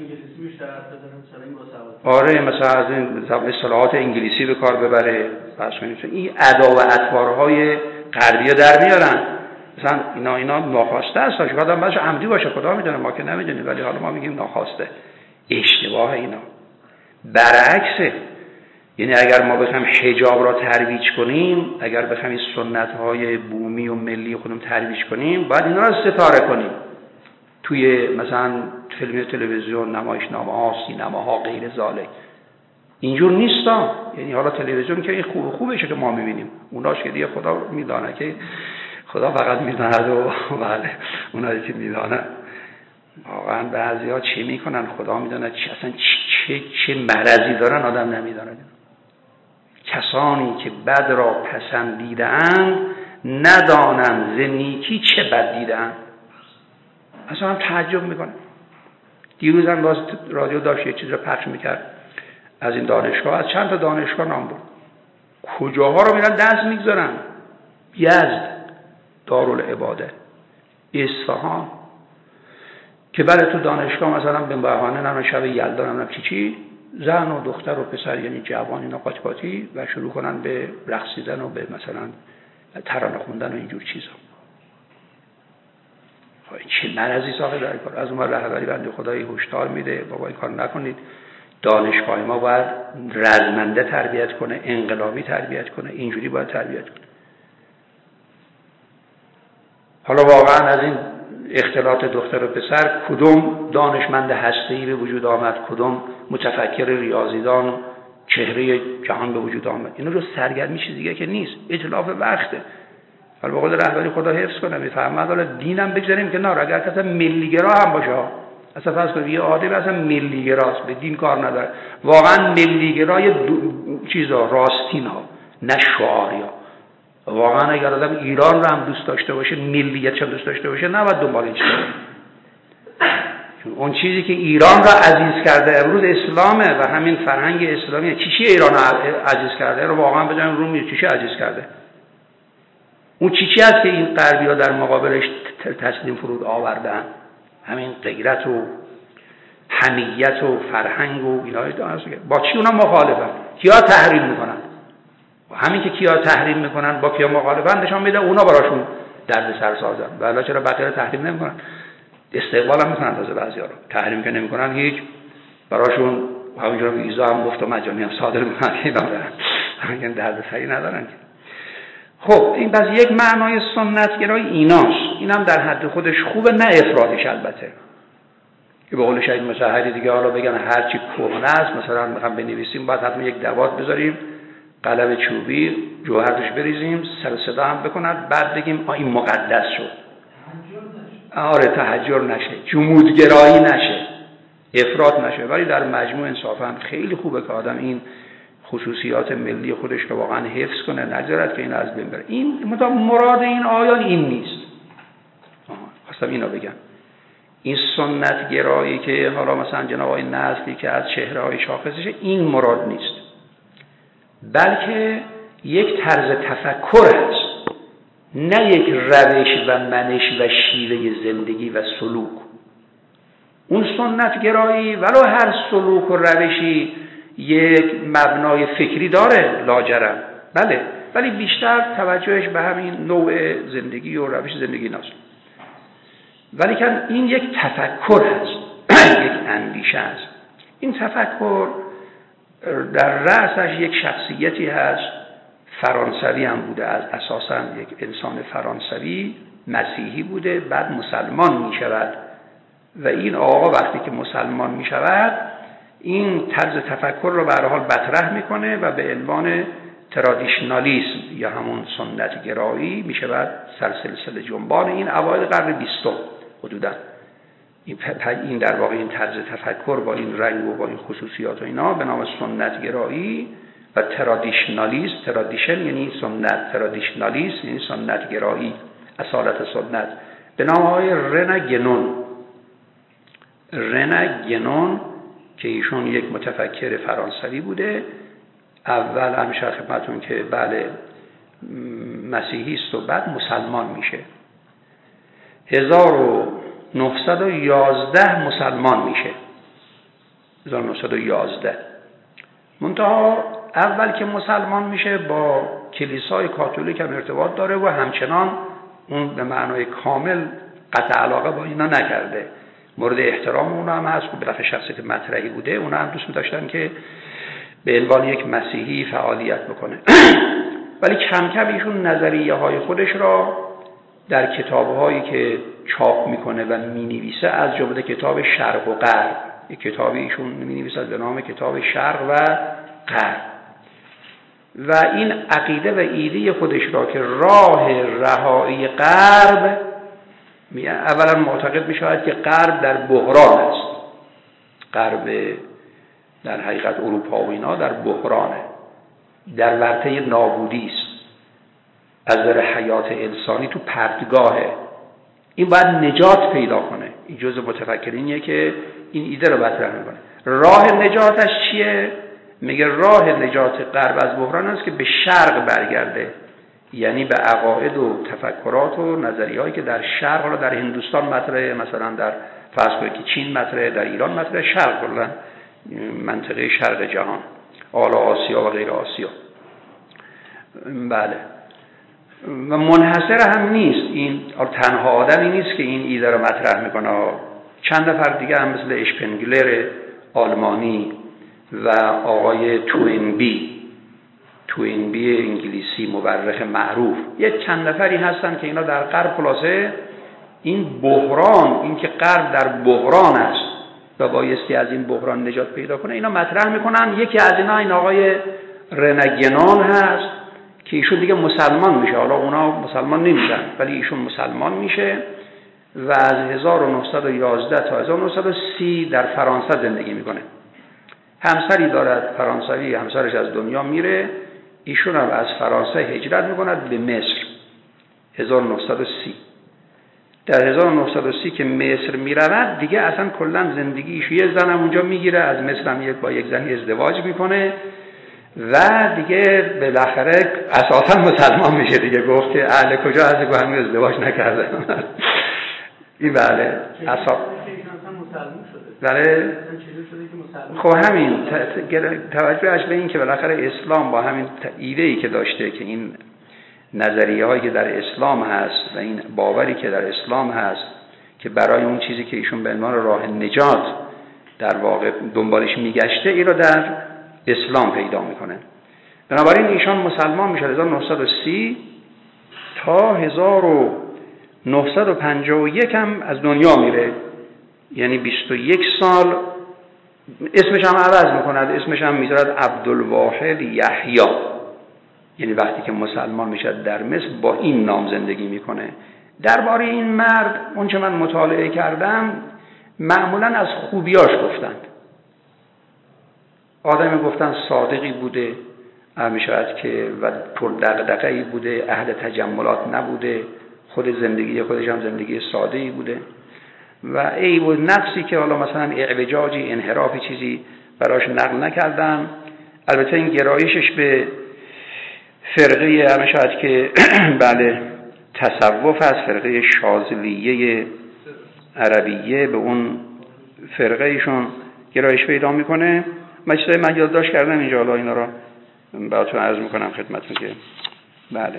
آره مثلا از این اصطلاحات انگلیسی به کار ببره، فرض کنید این ادا و اطوارهای غربی در میارن. مثلا اینا اینا ناخواسته است، شاید آدم باشه عمدی باشه، خدا میدونه، ما که نمیدونیم، ولی حالا ما میگیم ناخواسته، اشتباه اینا. برعکسه، یعنی اگر ما بخوایم حجاب را ترویج کنیم، اگر بخوایم سنت‌های بومی و ملی خودمون ترویج کنیم، باید اینا را ستاره کنیم توی مثلا فیلم، تلویزیون، نمایشنامه‌ها، سینماها، غیر ذالک. اینجور نیستا. یعنی حالا تلویزیون که این خوب خوبشه که ما می‌بینیم، اوناش که دیگه خدا میدونه، که خدا فقط میدونه و بله اونایی که میدونه واقعا بعضیا چی میکنن خدا میدونه، چه اصلا چه چه مرضی دارن آدم نمیدونه. کسانی که بد را پسندیدند ندانند ز نیکی چه بد دیدند. اصلا هم تعجب میکنه. دیروز هم باز رادیو داشت یه چیز رو پخش میکرد از این دانشگاه، از چند تا دانشگاه نام برد، کجاها رو میرن دست میگذارن. یزد دارالعباده، اصفهان، که برای تو دانشگاه مثلا به بهانه نام شب یلدا نام چی چی، زن و دختر و پسر یعنی جوان اینا قاطی قاطی و شروع کنن به رقصیدن و به مثلا ترانه خوندن و اینجور چیزا. چه مرضی ساخته در کار. از اون رهبری بنده خدای هشدار میده بابا این کار نکنید. دانشگاه ما باید رزمنده تربیت کنه، انقلابی تربیت کنه، اینجوری باید تربیت کنه. حالا واقعا از این اختلاط دختر و پسر کدوم دانشمند هسته‌ای به وجود آمد، کدوم متفکر ریاضیدان چهره جهان به وجود آمد؟ اینو رو سرگرمی چیز دیگه که نیست، اتلاف وقته. حالا به قول رهبری خدا حفظ کنه میفهمد. حالا دینم بگذاریم که نه، اگر کسی ملیگرا هم باشه، اصلا فرض کنید یه آدمی اصلا ملیگراست، به دین کار نداره، واقعا ملیگرای چیزا راستین ها، نه شعاریا. واقعا اگر آدم ایران رو هم دوست داشته باشه، ملیتش هم دوست داشته باشه، نباید دنبال این چیزا. چون اون چیزی که ایران را عزیز کرده امروز اسلامه و همین فرهنگ اسلامی. چیشی ایران رو عزیز کرده رو واقعا بزنیم رو میره، چیشی عزیز کرده؟ اون چیچی است که این غربی‌ها در مقابلش تسلیم فرود آوردن. همین غیرت و حمیت و فرهنگ و اینا. با چی اونا مخالفن؟ کیا تحریم میکنن؟ همین که کیا تحریم میکنن با کیا مخالفن نشان میده اونا براشون درد سر سازن. والا چرا بقیه تحریم نمیکنن؟ استقبال هم میکنن. تازه بعضیا رو تحریم که نمیکنن هیچ، براشون همونجوری ویزا هم گفت و مجانی هم صادر میکنن که برن. همین درد سری ندارن که. خب این بس یک معنای سنتگرایی ایناست. اینم در حد خودش خوبه، نه افرادش البته. که به قول شهید مطهری دیگه حالا بگن هر چی کهنه است، مثلا میخوام بنویسیم باید حتما یک دوات بذاریم، قلم چوبی جوهرش بریزیم، سر صدا هم بکند، بعد بگیم آ این مقدس شد. آره تحجر نشه، جمودگرایی نشه، افراط نشه. ولی در مجموع انصافا خیلی خوبه که آدم این خصوصیات ملی خودش رو واقعا حفظ کنه، نذارد که این از بین بره. این مراد این آیان این نیست. خواستم اینو بگم. این سنت گرایی که حالا مثلا جناب آقای نصری که از چهره های شاخصشه، این مراد نیست، بلکه یک طرز تفکر است، نه یک روش و منش و شیوه زندگی و سلوک. اون سنت گرایی ولو هر سلوک و روشی یک مبنای فکری داره لاجرم، بله، ولی بیشتر توجهش به همین نوع زندگی و روش زندگی ناست. ولی که این یک تفکر هست، یک اندیشه هست. این تفکر در رأسش یک شخصیتی هست، فرانسوی هم بوده، از اساساً یک انسان فرانسوی مسیحی بوده، بعد مسلمان می شود و این آقا وقتی که مسلمان می شود این طرز تفکر رو به هر حال مطرح میکنه و به عنوان ترادیشنالیسم یا همون سنت گرایی می شود سلسله جنبان این اوایل قرن بیستم حدوداً. این در واقع این طرز تفکر با این رنگ و با این خصوصیات و اینا به نام سنت گرایی و ترادیشنالیسم، ترادیشن یعنی سنت، ترادیشنالیسم یعنی سنت گرایی، اصالت سنت، به نام آقای رنا گنون. رنا گنون که ایشون یک متفکر فرانسوی بوده، اول همیشه خدمتون که بله مسیحی است و بعد مسلمان میشه. هزار و نهصد و یازده مسلمان میشه، هزار و نهصد و یازده. منتها اول که مسلمان میشه با کلیسای کاتولیک هم ارتباط داره و همچنان اون به معنای کامل قطع علاقه با اینا نکرده، مورد احترام اونا هم هست که بالاخره شخصیت مطرحی بوده، اونا هم دوست داشتن که به عنوان یک مسیحی فعالیت بکنه. ولی کم کم ایشون نظریه های خودش را در کتاب‌هایی که چاپ میکنه و مینویسه، از جمله کتاب شرق و غرب، یک کتابی ایشون مینویسه به نام کتاب شرق و غرب، و این عقیده و ایده خودش را که راه رهایی غرب، اولا معتقد میشود که غرب در بحران است، غرب در حقیقت اروپا و اینا در بحرانه، در ورطه نابودی است، از نظر حیات انسانی تو پرتگاهه، این باید نجات پیدا کنه. این جزء متفکرینیه که این ایده رو مطرح میکنه. راه نجاتش چیه؟ میگه راه نجات غرب از بحران است که به شرق برگرده، یعنی به عقاید و تفکرات و نظریه‌هایی که در شرق، حالا در هندوستان مطرحه، مثلا در فرض کنید که چین مطرحه، در ایران مطرحه، شرق کلا منطقه شرق جهان، حالا آسیا و غیر آسیا. بله، و منحصر هم نیست، این تنها آدمی نیست که این ایده رو مطرح میکنه، چند نفر دیگه هم مثل اشپنگلر آلمانی و آقای توینبی توینبی انگلیسی مورخ معروف، یه چند نفری هستن که اینا در غرب خلاصه این بحران، این که غرب در بحران است و بایستی از این بحران نجات پیدا کنه، اینا مطرح میکنن. یکی از اینا این آقای رنا گنون هست که ایشون دیگه مسلمان میشه، حالا اونا مسلمان نمیشن ولی ایشون مسلمان میشه و از هزار و نهصد و یازده تا هزار و نهصد و سی در فرانسه زندگی میکنه. همسری دارد فرانسوی، همسرش از دنیا میره، ایشون هم از فرانسه هجرت میکند به مصر هزار و نهصد و سی. در هزار و نهصد و سی که مصر میرود دیگه اصلا کلا زندگیش، یه زن هم اونجا میگیره، از مصر هم یک با یک زنی ازدواج میکنه و دیگه بالاخره اساسا مسلمان میشه دیگه. گفت که اهل کجا هستی؟ که همین ازدواج نکرده. این بله اساس بله. خب همین توجهش به این که بالاخره اسلام با همین ایده‌ای که داشته که این نظریه هایی که در اسلام هست و این باوری که در اسلام هست که برای اون چیزی که ایشون به عنوان راه نجات در واقع دنبالش میگشته، این رو در اسلام پیدا میکنه. بنابراین ایشان مسلمان میشه هزار و نهصد و سی تا هزار و نهصد و پنجاه و یک هم از دنیا میره، یعنی بیست و یک سال. اسمش هم عوض میکند، اسمش هم میذارد عبدالواحد یحیی، یعنی وقتی که مسلمان میشه در مصر با این نام زندگی میکنه. درباره این مرد اون چه من مطالعه کردم معمولا از خوبیاش گفتند. آدمی گفتن صادقی بوده، میشود که و پر دغدغه‌ای بوده، اهل تجملات نبوده، خود زندگی خودش هم زندگی ساده‌ای بوده و عیب و نقصی که حالا مثلا اعوجاجی، انحرافی چیزی براش نقل نکردن. البته این گرایشش به فرقه میشود که بله تصوف از فرقه شاذلیه عربیه به اون فرقه ایشون گرایش پیدا میکنه. من چیزای من یادداشت کردم اینجا، حالا اینا رو براتون عرض میکنم خدمتتون که بله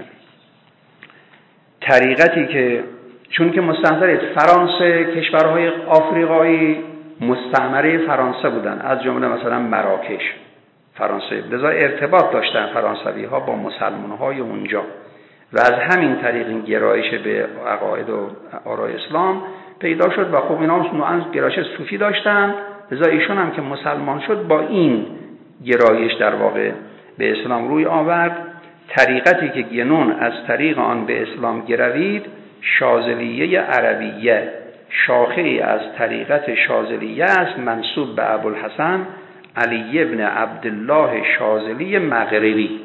طریقتی که چون که مستعمره فرانسه، کشورهای آفریقایی مستعمره فرانسه بودن، از جمله مثلا مراکش فرانسه، لذا ارتباط داشتن فرانسوی ها با مسلمان های اونجا و از همین طریق این گرایش به عقاید و آرای اسلام پیدا شد و خب اینا نوعاً گرایش صوفی داشتن، لذا ایشون هم که مسلمان شد با این گرایش در واقع به اسلام روی آورد. طریقتی که گنون از طریق آن به اسلام گروید شاذلیه عربیه، شاخه‌ای از طریقت شاذلیه است منسوب به ابوالحسن علی ابن عبدالله شاذلی مغربی،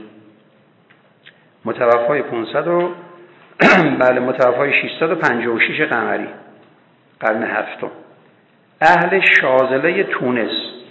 متوفای پانصد و بله متوفای ششصد و پنجاه و شش قمری، قرن هفتم، اهل شاذله تونس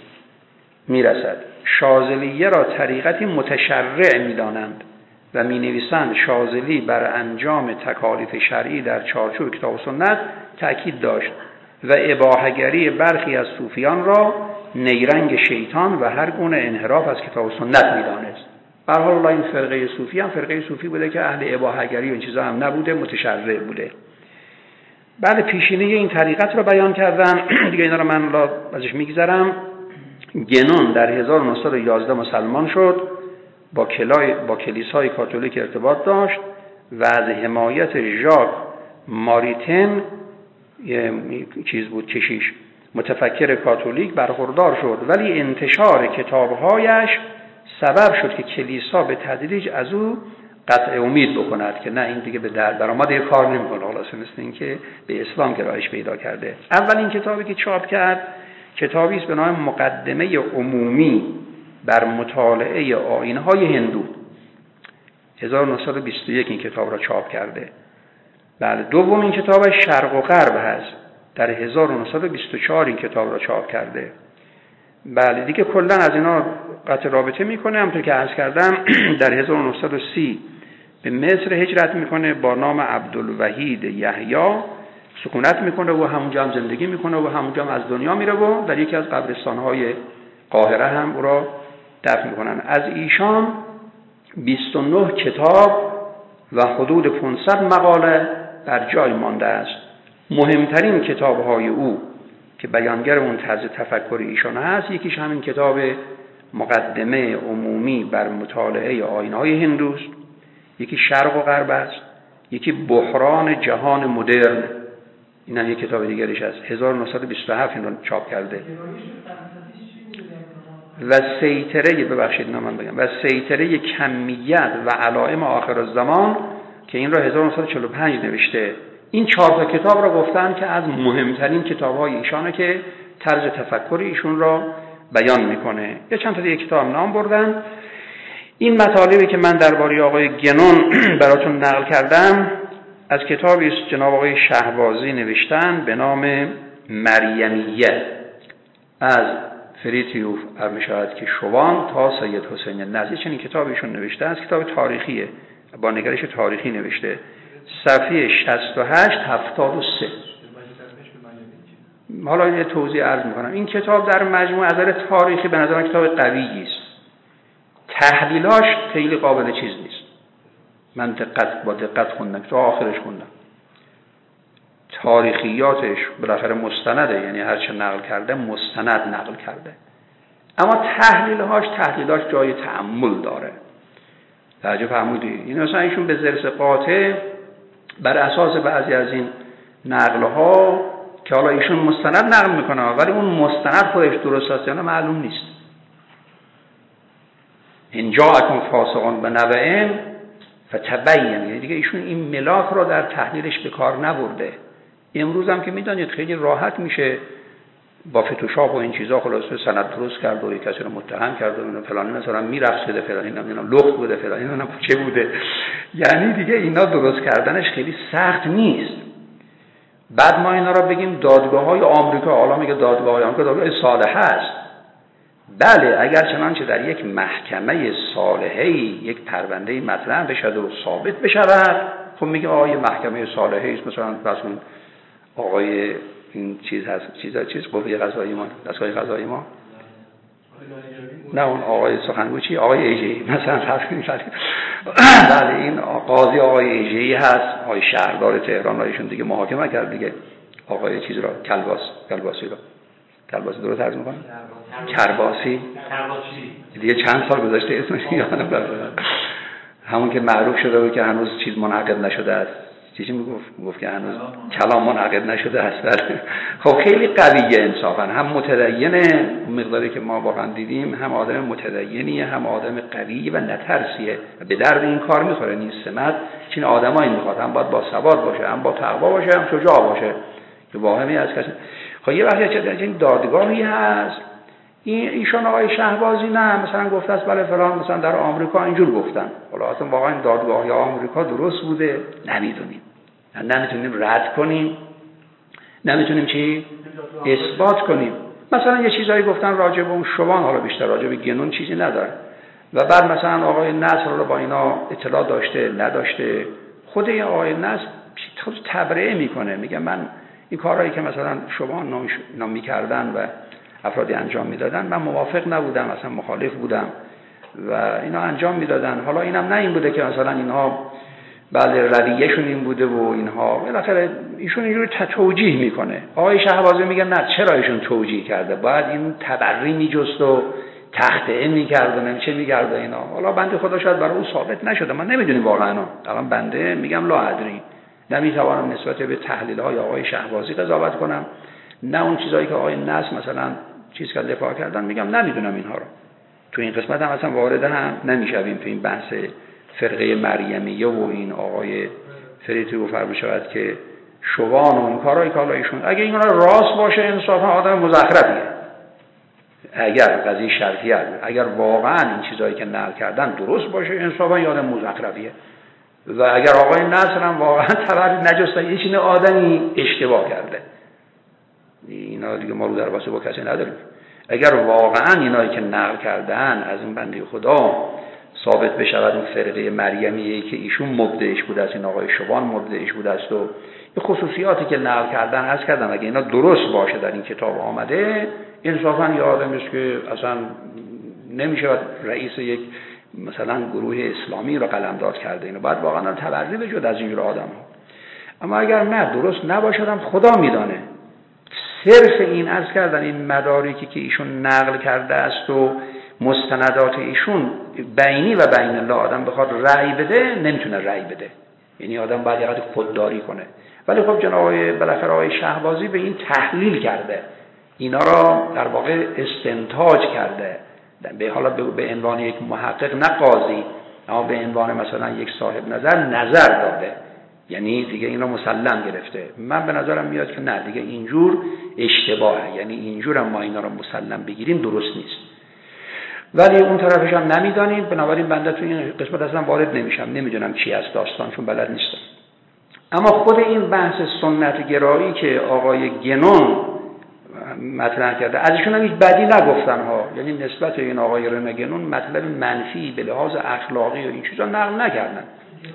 میرسد. شاذلیه را طریقتی متشرع میدانند و می نویسند شاذلی بر انجام تکالیف شرعی در چارچوب کتاب و سنت تأکید داشت و اباحه‌گری برخی از صوفیان را نیرنگ شیطان و هر گونه انحراف از کتاب و سنت می‌دانست. به هر حال این فرقه صوفی هم فرقه صوفی بوده که اهل اباحه‌گری و این چیزا هم نبوده، متشرع بوده. بعد پیشینه این طریقت را بیان کردم دیگه، اینا رو من ازش میگذرم. گنون در هزار و نهصد و یازده مسلمان شد، با کلای با کلیسای کاتولیک ارتباط داشت و از حمایت ژاک ماریتن چیز بود کشیش متفکر کاتولیک برخوردار شد، ولی انتشار کتابهایش سبب شد که کلیسا به تدریج از او قطع امید بکند که نه این دیگه به در درآمد کار نمیکنه. خلاص مثل این که به اسلام گرایش پیدا کرده. اولین کتابی که چاپ کرد کتابی است به نام مقدمه عمومی بر مطالعه آیین‌های هندو، هزار و نهصد و بیست و یک این کتاب را چاپ کرده. بله دومین کتاب شرق و غرب هست، در هزار و نهصد و بیست و چهار این کتاب را چاپ کرده. بله دیگه کلا از اینا قطع رابطه میکنه. همونطور که عرض کردم در هزار و نهصد و سی به مصر هجرت میکنه، با نام عبدالوحید یحیی سکونت میکنه و همونجا هم زندگی میکنه و همونجا هم از دنیا میره و در یکی از قبرستانهای قاهره هم او را دفن میکنن. از ایشان بیست و نه کتاب و حدود پانصد مقاله در جای مانده است. مهمترین کتاب‌های او که بیانگر اون طرز تفکر ایشان هست، یکیش همین کتاب مقدمه عمومی بر مطالعه آیین‌های هندوست، یکی شرق و غرب است، یکی بحران جهان مدرن، این هم یک کتاب دیگرش است، هزار و نهصد و بیست و هفت این رو چاپ کرده. و سیطره ببخشید نه من بگم و سیطره کمیت و علائم آخر الزمان که این را هزار و نهصد و چهل و پنج نوشته. این چهار تا کتاب را گفتن که از مهمترین کتاب‌های ایشانه که طرز تفکر ایشون را بیان میکنه. یا چند تا دیگه کتاب نام بردن. این مطالبی که من درباره آقای گنون براتون نقل کردم از کتابی است جناب آقای شهبازی نوشتن به نام مریمیه، از فریتیوف ارمشاهد که شوان تا سید حسین نزی. چنین کتابیشون نوشته است، کتاب تاریخیه، با نگرش تاریخی نوشته، صفحه شصت و هشت هفتاد و سه. حالا یه توضیح عرض میکنم. این کتاب در مجموع از نظر تاریخی به نظر من کتاب قویی است، تحلیلاش خیلی قابل چیز نیست. من دقت با دقت خوندم تا آخرش خوندم. تاریخیاتش بالاخره مستنده، یعنی هر چه نقل کرده مستند نقل کرده، اما تحلیلهاش تحلیلاش جای تأمل داره. توجه فرمودید؟ این مثلا ایشون به ضرس قاطع بر اساس بعضی از این نقل‌ها که حالا ایشون مستند نقل میکنه ولی اون مستند خودش درست است یا نه معلوم نیست. ان جاءکم فاسقون بنبأ فتبین، یعنی دیگه ایشون این ملاک رو در تحلیلش به کار نبرده. امروز هم که میدونید خیلی راحت میشه با فتوشاپ و این چیزا خلاصه سند درست کرد و یک کسی رو متهم کرد و فلانی مثلا میرقصه، فلانی نمیدونم لخت بوده، فلانی نمیدونم چه بوده. یعنی دیگه اینا درست کردنش خیلی سخت نیست. بعد ما اینا رو بگیم دادگاه‌های آمریکا، حالا میگه دادگاه‌های آمریکا دادگاه صالحه است. بله اگر چنانچه در یک محکمه صالحه‌ای یک پرونده مطرح بشود و ثابت بشود، خب میگه آقا یه محکمه صالحه‌ای است، مثلا فرض کن آقای این چیز هست، چیزا چیز قوه قضاییه ما، دستگاه قضاییه ما، نه اون آقای سخنگوی چی، آقای ایجی مثلا فرض کنید بله این قاضی آقای ایجی هست، آقای شهردار تهران را ایشون دیگه محاکمه کرد دیگه، آقای چیز را کلباس کلباسی را کلباسی درست ترجمه می‌کنه کرباسی کرباسی دیگه چند سال گذشته اسمش یادم رفت، همون که معروف شده بود که هنوز چیز منعقد نشده است، چیزی میگفت میگفت که هنوز کلام منعقد نشده است. خب خیلی قویه انصافا، هم متدینه مقداری که ما واقعا دیدیم، هم آدم متدینیه، هم آدم قویه و نترسیه، به درد این کار میخوره. نیست سمت چین آدمایی میخواد، هم باید با ثبات باشه، هم با تقوا باشه، هم شجاع باشه که واهمی از کسی. خب یه وقتی چه این دادگاهی هست، این ایشون آقای شهبازی نه مثلا گفته است بله فلان مثلا در آمریکا اینجور گفتن، حالا اصلا واقعا دادگاهی آمریکا درست بوده نمیدونیم، نمیتونیم رد کنیم، نمیتونیم چی اثبات کنیم. مثلا یه چیزایی گفتن راجع به اون شوان، حالا بیشتر راجع به گنون چیزی نداره، و بعد مثلا آقای نصر رو با اینا اطلاع داشته نداشته، خود این آقای نصر تبرئه میکنه، میگه من این کارهایی که مثلا شوان نام میکردن و افرادی انجام میدادن من موافق نبودم، اصلا مخالف بودم و اینا انجام میدادن. حالا اینم نه این بوده که مثلا اینها بله رویهشون این بوده و اینها بالاخره ایشون اینجوری توجیه میکنه. آقای شهبازی میگه نه چرا ایشون توجیه کرده، باید این تبری میجست و تخطئه میکرد و نمیشه میکرد اینا. حالا بنده خدا شاید برای او ثابت نشده، من نمیدونیم واقعا. الان بنده میگم لا ادری، نمیتوانم نسبت به تحلیل های آقای شهبازی قضاوت کنم، نه اون چیزایی که آقای نصر مثلا چیز که دفاع کردن میگم نمیدونم اینها رو. تو این قسمت هم اصلا وارد هم نمیشویم تو این بحث فرقه مریمیه و این آقای فریدی رو فرمود شود که شوان و این کارهای که حالا ایشون اگه اینا راست باشه انصافا آدم مزخرفیه، اگر قضیه شرطیه، اگر واقعا این چیزایی که نقل کردن درست باشه انصافا آدم مزخرفیه، و اگر آقای نصر هم واقعا تبر نجسته یه چیز آدمی اشتباه کرده، اینا دیگه ما رو در واسه با کسی نداریم. اگر واقعا اینایی که نقل کردن از این بنده خدا ثابت بشود اون فرقه مریمیه که ایشون مبدعش بود است، این آقای شوان مبدعش بود است و به خصوصیاتی که نقل کردن از کردن، اگه اینا درست باشه در این کتاب آمده انصافا یه آدمی است که اصلا نمیشه رئیس یک مثلا گروه اسلامی رو قلمداد کرده، اینو بعد واقعا تبرئه بشود از این آدم ها. اما اگر نه درست نباشدم خدا میدانه، صرف این از کردن این مدارکی که ایشون نقل کرده است و مستندات ایشون بینی و بین الله آدم بخواد رأی بده نمیتونه رأی بده، یعنی آدم باید یه قدر خودداری کنه. ولی خب جناب آقای بالاخره آقای شهبازی به این تحلیل کرده، اینا را در واقع استنتاج کرده، به حالا به عنوان یک محقق نه قاضی اما به عنوان مثلا یک صاحب نظر نظر داده، یعنی دیگه این رو مسلم گرفته. من به نظرم میاد که نه دیگه اینجور اشتباهه، یعنی اینجور هم ما اینا رو مسلم بگیریم درست نیست، ولی اون طرفش هم نمیدانیم، بنابراین بنده تو این قسمت اصلا وارد نمیشم، نمیدونم چی از داستانشون بلد نیستم. اما خود این بحث سنت گرایی که آقای گنون مطرح کرده از ایشون هم هیچ بدی نگفتن ها، یعنی نسبت این آقای رنه گنون مطلب منفی به لحاظ اخلاقی و این چیزا نقل نکردن.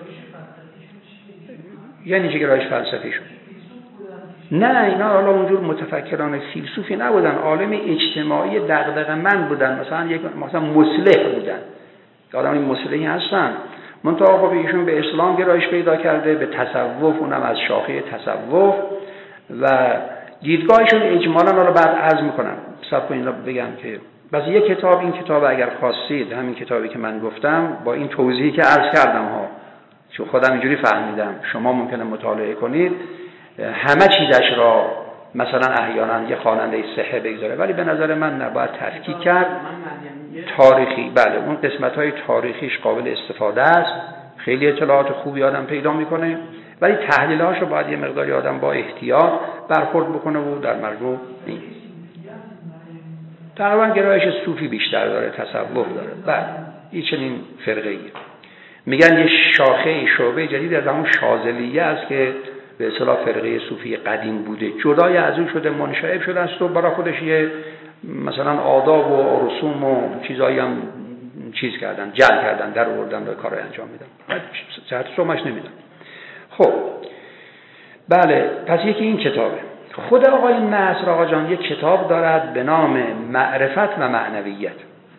یعنی چه گرایش فلسفیشون؟ نه اینا حالا اونجور متفکران فیلسوفی نبودن، عالم اجتماعی دغدغه‌مند بودن، مثلا یک مثلا مصلح بودن، آدم مصلحی هستن. منتها خب ایشون به اسلام گرایش پیدا کرده، به تصوف، اونم از شاخه تصوف، و دیدگاهشون اجمالاً رو بعد عرض میکنم. صاحب اینا بگم که بس یک کتاب، این کتاب اگر خواستید همین کتابی که من گفتم با این توضیحی که عرض کردم ها، چون خودم اینجوری فهمیدم، شما ممکنه مطالعه کنید همه چیزش را مثلا احیانا یه خواننده صحه بگذاره، ولی به نظر من نباید تفکیک کرد. تاریخی بله اون قسمت‌های تاریخیش قابل استفاده است، خیلی اطلاعات خوبی آدم پیدا میکنه، ولی تحلیل‌هاش رو باید یه مقداری آدم با احتیاط برخورد بکنه و در مرجوع این تقریبا گرایش صوفی بیشتر داره، تصوف داره. بعد این چنین فرقه‌ای میگن یه شاخه شعبه جدید از همون شاذلیه است که به اصطلاح فرقه صوفی قدیم بوده، جدای از اون شده، منشعب شده است و برای خودش یه مثلا آداب و رسوم و چیزایی هم چیز کردن، جل کردن، در آوردن و کارای انجام میدن. بعد صحت سومش نمیدن. خب بله، پس یکی این کتابه. خود آقای نصر آقا جان یک کتاب دارد به نام معرفت و معنویت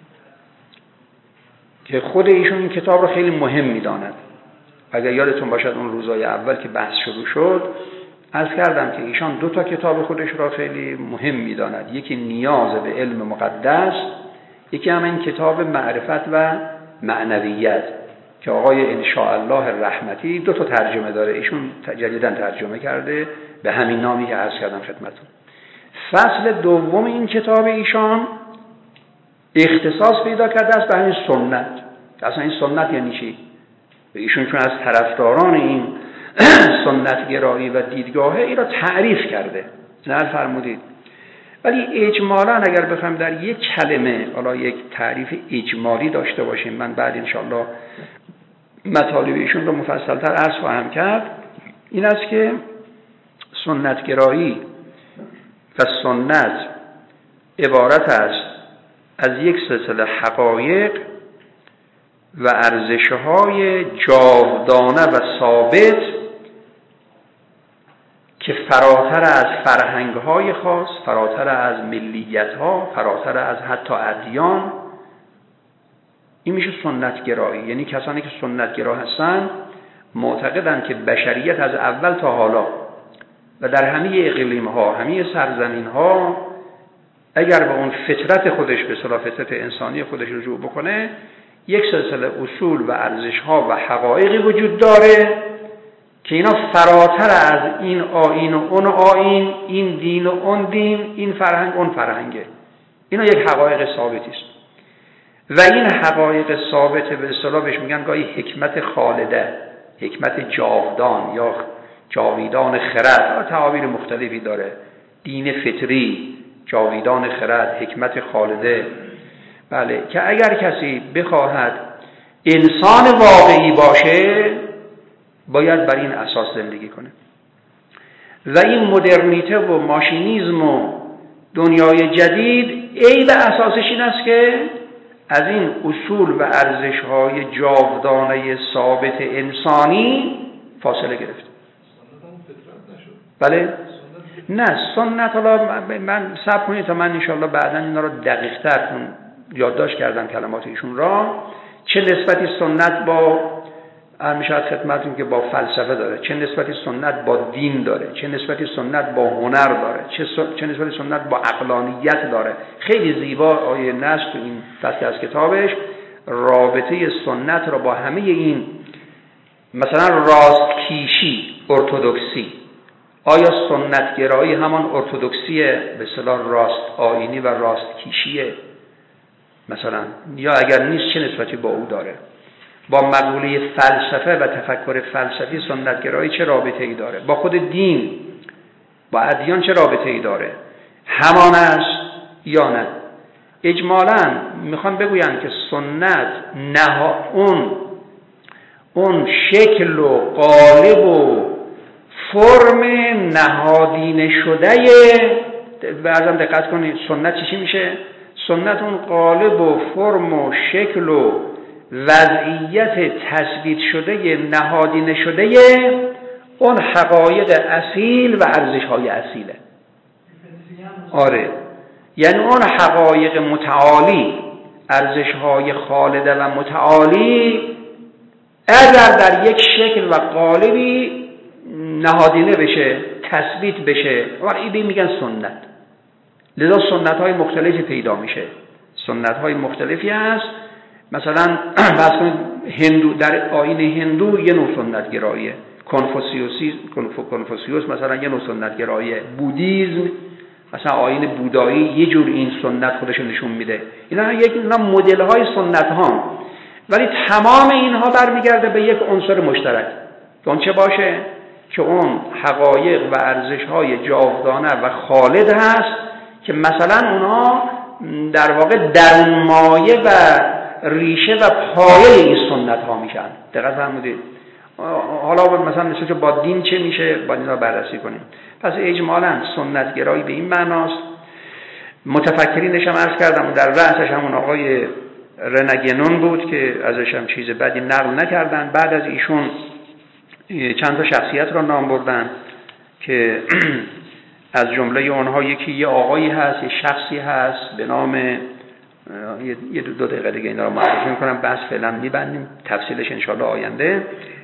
که خود ایشون این کتاب رو خیلی مهم میداند. اگر یادتون باشد اون روزای اول که بحث شروع شد عرض کردم که ایشان دو تا کتاب خودش را خیلی مهم میداند، یکی نیاز به علم مقدس، یکی هم این کتاب معرفت و معنویت که آقای انشاءالله رحمتی دو تا ترجمه داره، ایشون جدیداً ترجمه کرده به همین نامی که عرض کردم خدمتتون. فصل دوم این کتاب ایشان اختصاص پیدا کرده است به همین سنت. اصلا این سنت یعنی چی؟ ایشون چون از طرفداران این سنت گرایی و دیدگاهه این را تعریف کرده، نه فرمودید. ولی اجمالا اگر بخوام در یک کلمه حالا یک تعریف اجمالی داشته باشیم، من بعد انشاءالله مطالب ایشون رو مفصل‌تر عرض خواهم کرد، این است که سنت گرایی و سنت عبارت است از یک سلسله حقایق و ارزش‌های جاودانه و ثابت که فراتر از فرهنگ‌های خاص، فراتر از ملیت‌ها، فراتر از حتی ادیان، این میشه سنت گرایی. یعنی کسانی که سنت گرا هستن معتقدند که بشریت از اول تا حالا و در همه اقلیم‌ها، همه سرزمین‌ها اگر به اون فطرت خودش، به اصطلاح فطرت انسانی خودش رجوع بکنه، یک سلسله اصول و ارزش‌ها و حقایقی وجود داره که اینا فراتر از این آیین و اون آیین، این دین و اون دین، این فرهنگ اون فرهنگه. اینا یک حقایق ثابتی است و این حقایق ثابت به اصطلاح بهش میگن گاهی حکمت خالده، حکمت جاودان یا جاویدان خرد، تعابیر مختلفی داره. دین فطری، جاویدان خرد، حکمت خالده. بله، که اگر کسی بخواهد انسان واقعی باشه باید بر این اساس زندگی کنه و این مدرنیته و ماشینیزم و دنیای جدید عیب اساسش این است که از این اصول و ارزش‌های جاودانه ثابت انسانی فاصله گرفت. بله؟ نه، سنت، حالا من صبر کنید تا من انشاءالله بعدا اینا رو دقیق‌تر یادداشت کردم کلمات ایشون را، چه نسبتی سنت با میشد خدمتتون که با فلسفه داره، چه نسبتی سنت با دین داره، چه نسبتی سنت با هنر داره، چه, چه نسبتی سنت با عقلانیت داره. خیلی زیبا آیه نص تو این فصل از کتابش رابطه سنت را با همه این، مثلا راست کیشی، ارتودکسی، آیا سنت گرایی همان ارتودکسی به اصطلاح راست آیینی و راست کیشیه مثلا، یا اگر نیست چه نسبتی با او داره؟ با مقوله فلسفه و تفکر فلسفی سنت گرایی چه رابطه ای داره؟ با خود دین، با ادیان چه رابطه ای داره؟ همان است یا نه؟ اجمالاً میخوام بگویم که سنت نه اون اون شکل و قالب و فرم نهادینه شده، بعضا دقت کنید سنت چی میشه؟ سنت اون قالب و فرم و شکل و وضعیت تثبیت شده نهادینه شده اون حقایق اصیل و ارزش‌های اصیله. آره، یعنی اون حقایق متعالی، ارزش‌های خالده و متعالی اگر در یک شکل و قالبی نهادینه بشه، تثبیت بشه، این میگن سنت. لذا سنت‌های مختلفی پیدا میشه. سنت‌های مختلفی هست. مثلا بحث کنید هندو، در آیین هندو یه نوع سنت گراییه، کنفوسیوسی کنفوسیوس مثلا یه نوع سنت گراییه، بودیسم مثلا آیین بودایی یه جور این سنت خودش نشون میده. اینا یک اینا مدل‌های سنت ها، ولی تمام اینها برمیگرده به یک عنصر مشترک. اون چه باشه؟ که اون حقایق و ارزش‌های جاودانه و خالد هست که مثلا اونها در واقع درون مایه و ریشه و پایه این سنت ها میشن. دقت فرمودید؟ حالا مثلا مثل که با دین چه میشه با اینا بررسی کنیم. پس اجمالاً سنت گرایی به این معناست. متفکرینش هم عرض کردم در رأسش همون آقای رنگنون بود که ازش هم چیز بدی نقل نکردن. بعد از ایشون چند تا شخصیت را نام بردن که از جمله اونها یکی یه آقایی هست، یه شخصی هست به نام، یه دو دقیقه دیگه اینا رو معرفی میکنم، بس فعلا میبندیم، تفصیلش انشالله آینده.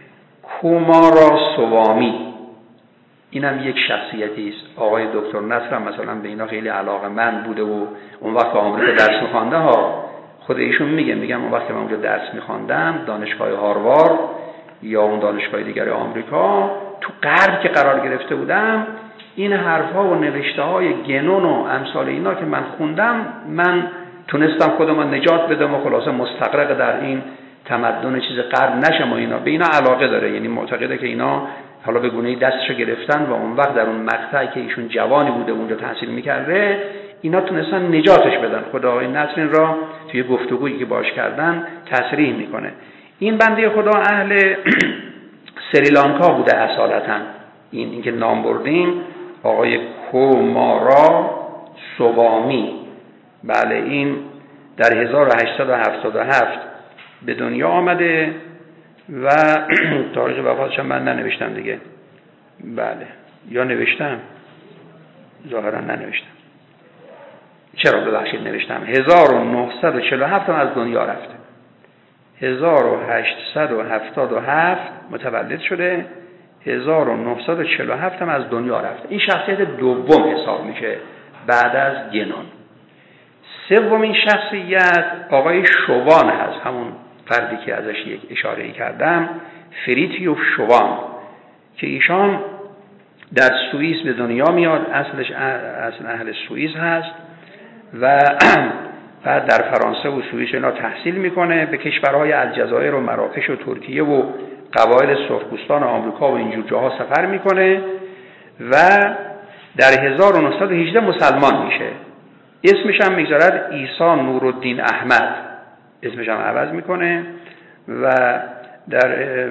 کوماراسوامی اینم یک شخصیتی است. آقای دکتر نصر هم مثلا به اینا خیلی علاقه‌مند بوده و اون وقت آمریکا درس می‌خوانده ها، خود ایشون میگه میگم اون وقت که من اونجا درس می‌خواندم دانشگاه هاروارد یا اون دانشگاه دیگر آمریکا، تو غرب که قرار گرفته بودم، این حرف‌ها و نوشته‌های گنون و امثال اینا که من خوندم، من تونستم خودم نجات بدم و خلاصه مستقرق در این تمدن چیز غرب نشم و اینا. به اینا علاقه داره، یعنی معتقده که اینا حالا به گونه‌ای دستشو گرفتن و اون وقت در اون مقطعی که ایشون جوانی بوده اونجا تحصیل می‌کرده اینا تونستن نجاتش بدن. خدا آقای نصرین را توی گفتگویی که باش کردن تصریح میکنه. این بنده خدا اهل سریلانکا بوده اصالتا. این اینکه نام بردیم آقای کومارا سوامی، بله، این در هزار و هشتصد و هفتاد و هفت به دنیا آمده و تاریخ وفاتش هم من ننوشتم دیگه. بله، یا نوشتم؟ ظاهرا ننوشتم. چرا ببخشید نوشتم. هزار و نهصد و چهل و هفت هم از دنیا رفته. هزار و هشتصد و هفتاد و هفت متولد شده، هزار و نهصد و چهل و هفت هم از دنیا رفته. این شخصیت دوم حساب میشه بعد از گنون. سومین شخصیت آقای شوان هست، همون فردی که ازش یک اشاره‌ای کردم، فریتیوف شوان، که ایشان در سوئیس به دنیا میاد، اصلش اصل اهل سوئیس هست و بعد در فرانسه و سوئیس اینا تحصیل میکنه، به کشورهای الجزایر و مراکش و ترکیه و قبایل سرخپوستان آمریکا و اینجور جاها سفر میکنه و در هزار و نهصد و هجده مسلمان میشه. اسمش هم میگذارد عیسی نورالدین احمد، اسمش هم عوض میکنه و در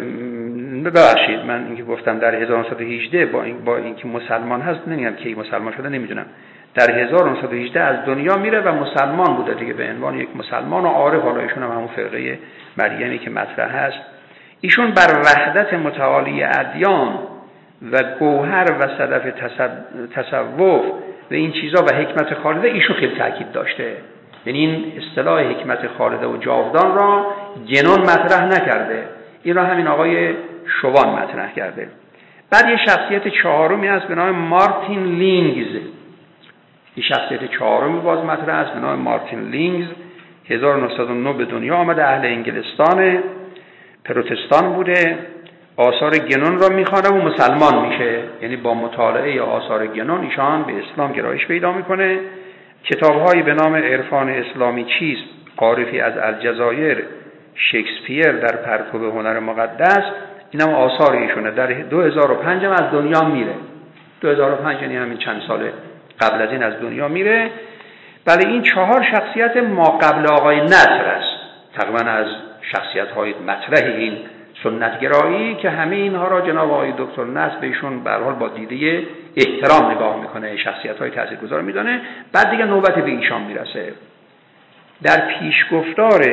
ببخشید من اینکه گفتم در هزار و نهصد و هجده با این با اینکه مسلمان هست، نمیدونم کی مسلمان شده، نمیدونم. در هزار و نهصد و هجده از دنیا میره و مسلمان بوده دیگه، به عنوان یک مسلمان و عارف. حالا ایشون هم همون فرقه مریمی که مطرح هست. ایشون بر وحدت متعالی ادیان و گوهر و صدف تصوف و این چیزا و حکمت خالده ایشون خیلی تاکید داشته. یعنی این اصطلاح حکمت خالده و جاودان را گنون مطرح نکرده، این را همین آقای شوان مطرح کرده. بعد یه شخصیت چهارمی هست به نام مارتین لینگز. این شخصیت چهارمی باز مطرح است به نام مارتین لینگز. هزار و نهصد و نه به دنیا آمده، اهل انگلستان، پروتستان بوده، آثار گنون را میخوانه و مسلمان میشه. یعنی با مطالعه آثار گنون ایشان به اسلام گرایش پیدا میکنه. کتاب‌هایی به نام عرفان اسلامی چیست، عارفی از الجزایر، شکسپیر در پرتو هنر مقدس، اینم آثار ایشونه. در دو هزار و پنج هم از دنیا میره. دو هزار و پنج یعنی همین چند سال قبل از این از دنیا میره. بله، این چهار شخصیت ما قبل آقای نصر است، تقریبا از شخصیت‌های مطرح این سنتگرایی که همه اینها را جناب آقای دکتر نصر بهشون به هر حال با دیده احترام نگاه میکنه، شخصیت‌های تاثیرگذار میدونه. بعد دیگه نوبت به ایشان میرسه. در پیشگفتار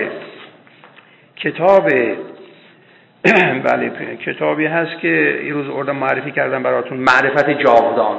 کتاب بله کتابی هست که این روز اردم معرفی کردم براتون، معرفت جاودان،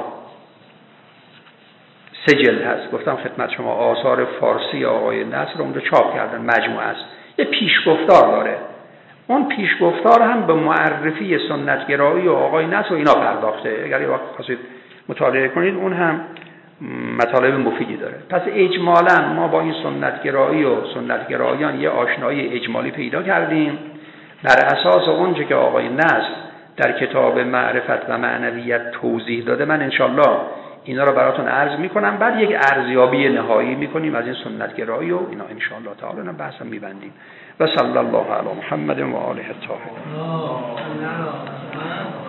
سه جلد هست. گفتم خدمت شما آثار فارسی آقای نصر اونجا چاپ کردن، مجموعه است. یه پیشگفتار داره. اون پیشگفتار هم به معرفی سنتگرایی و آقای نصر و اینا پرداخته. اگر یه وقت خواستید مطالعه کنید اون هم مطالب مفیدی داره. پس اجمالاً ما با این سنتگرایی و سنتگرایان یه آشنایی اجمالی پیدا کردیم بر اساس اونچه که آقای نصر در کتاب معرفت و معنویت توضیح داده. من انشالله اینا رو براتون عرض میکنم، بعد یک ارزیابی نهایی میکنیم از این سنتگرایی و اینا انشالله تعالی. اینا بحثم میبندیم. و صلی الله علی محمد و آله الطاهرین.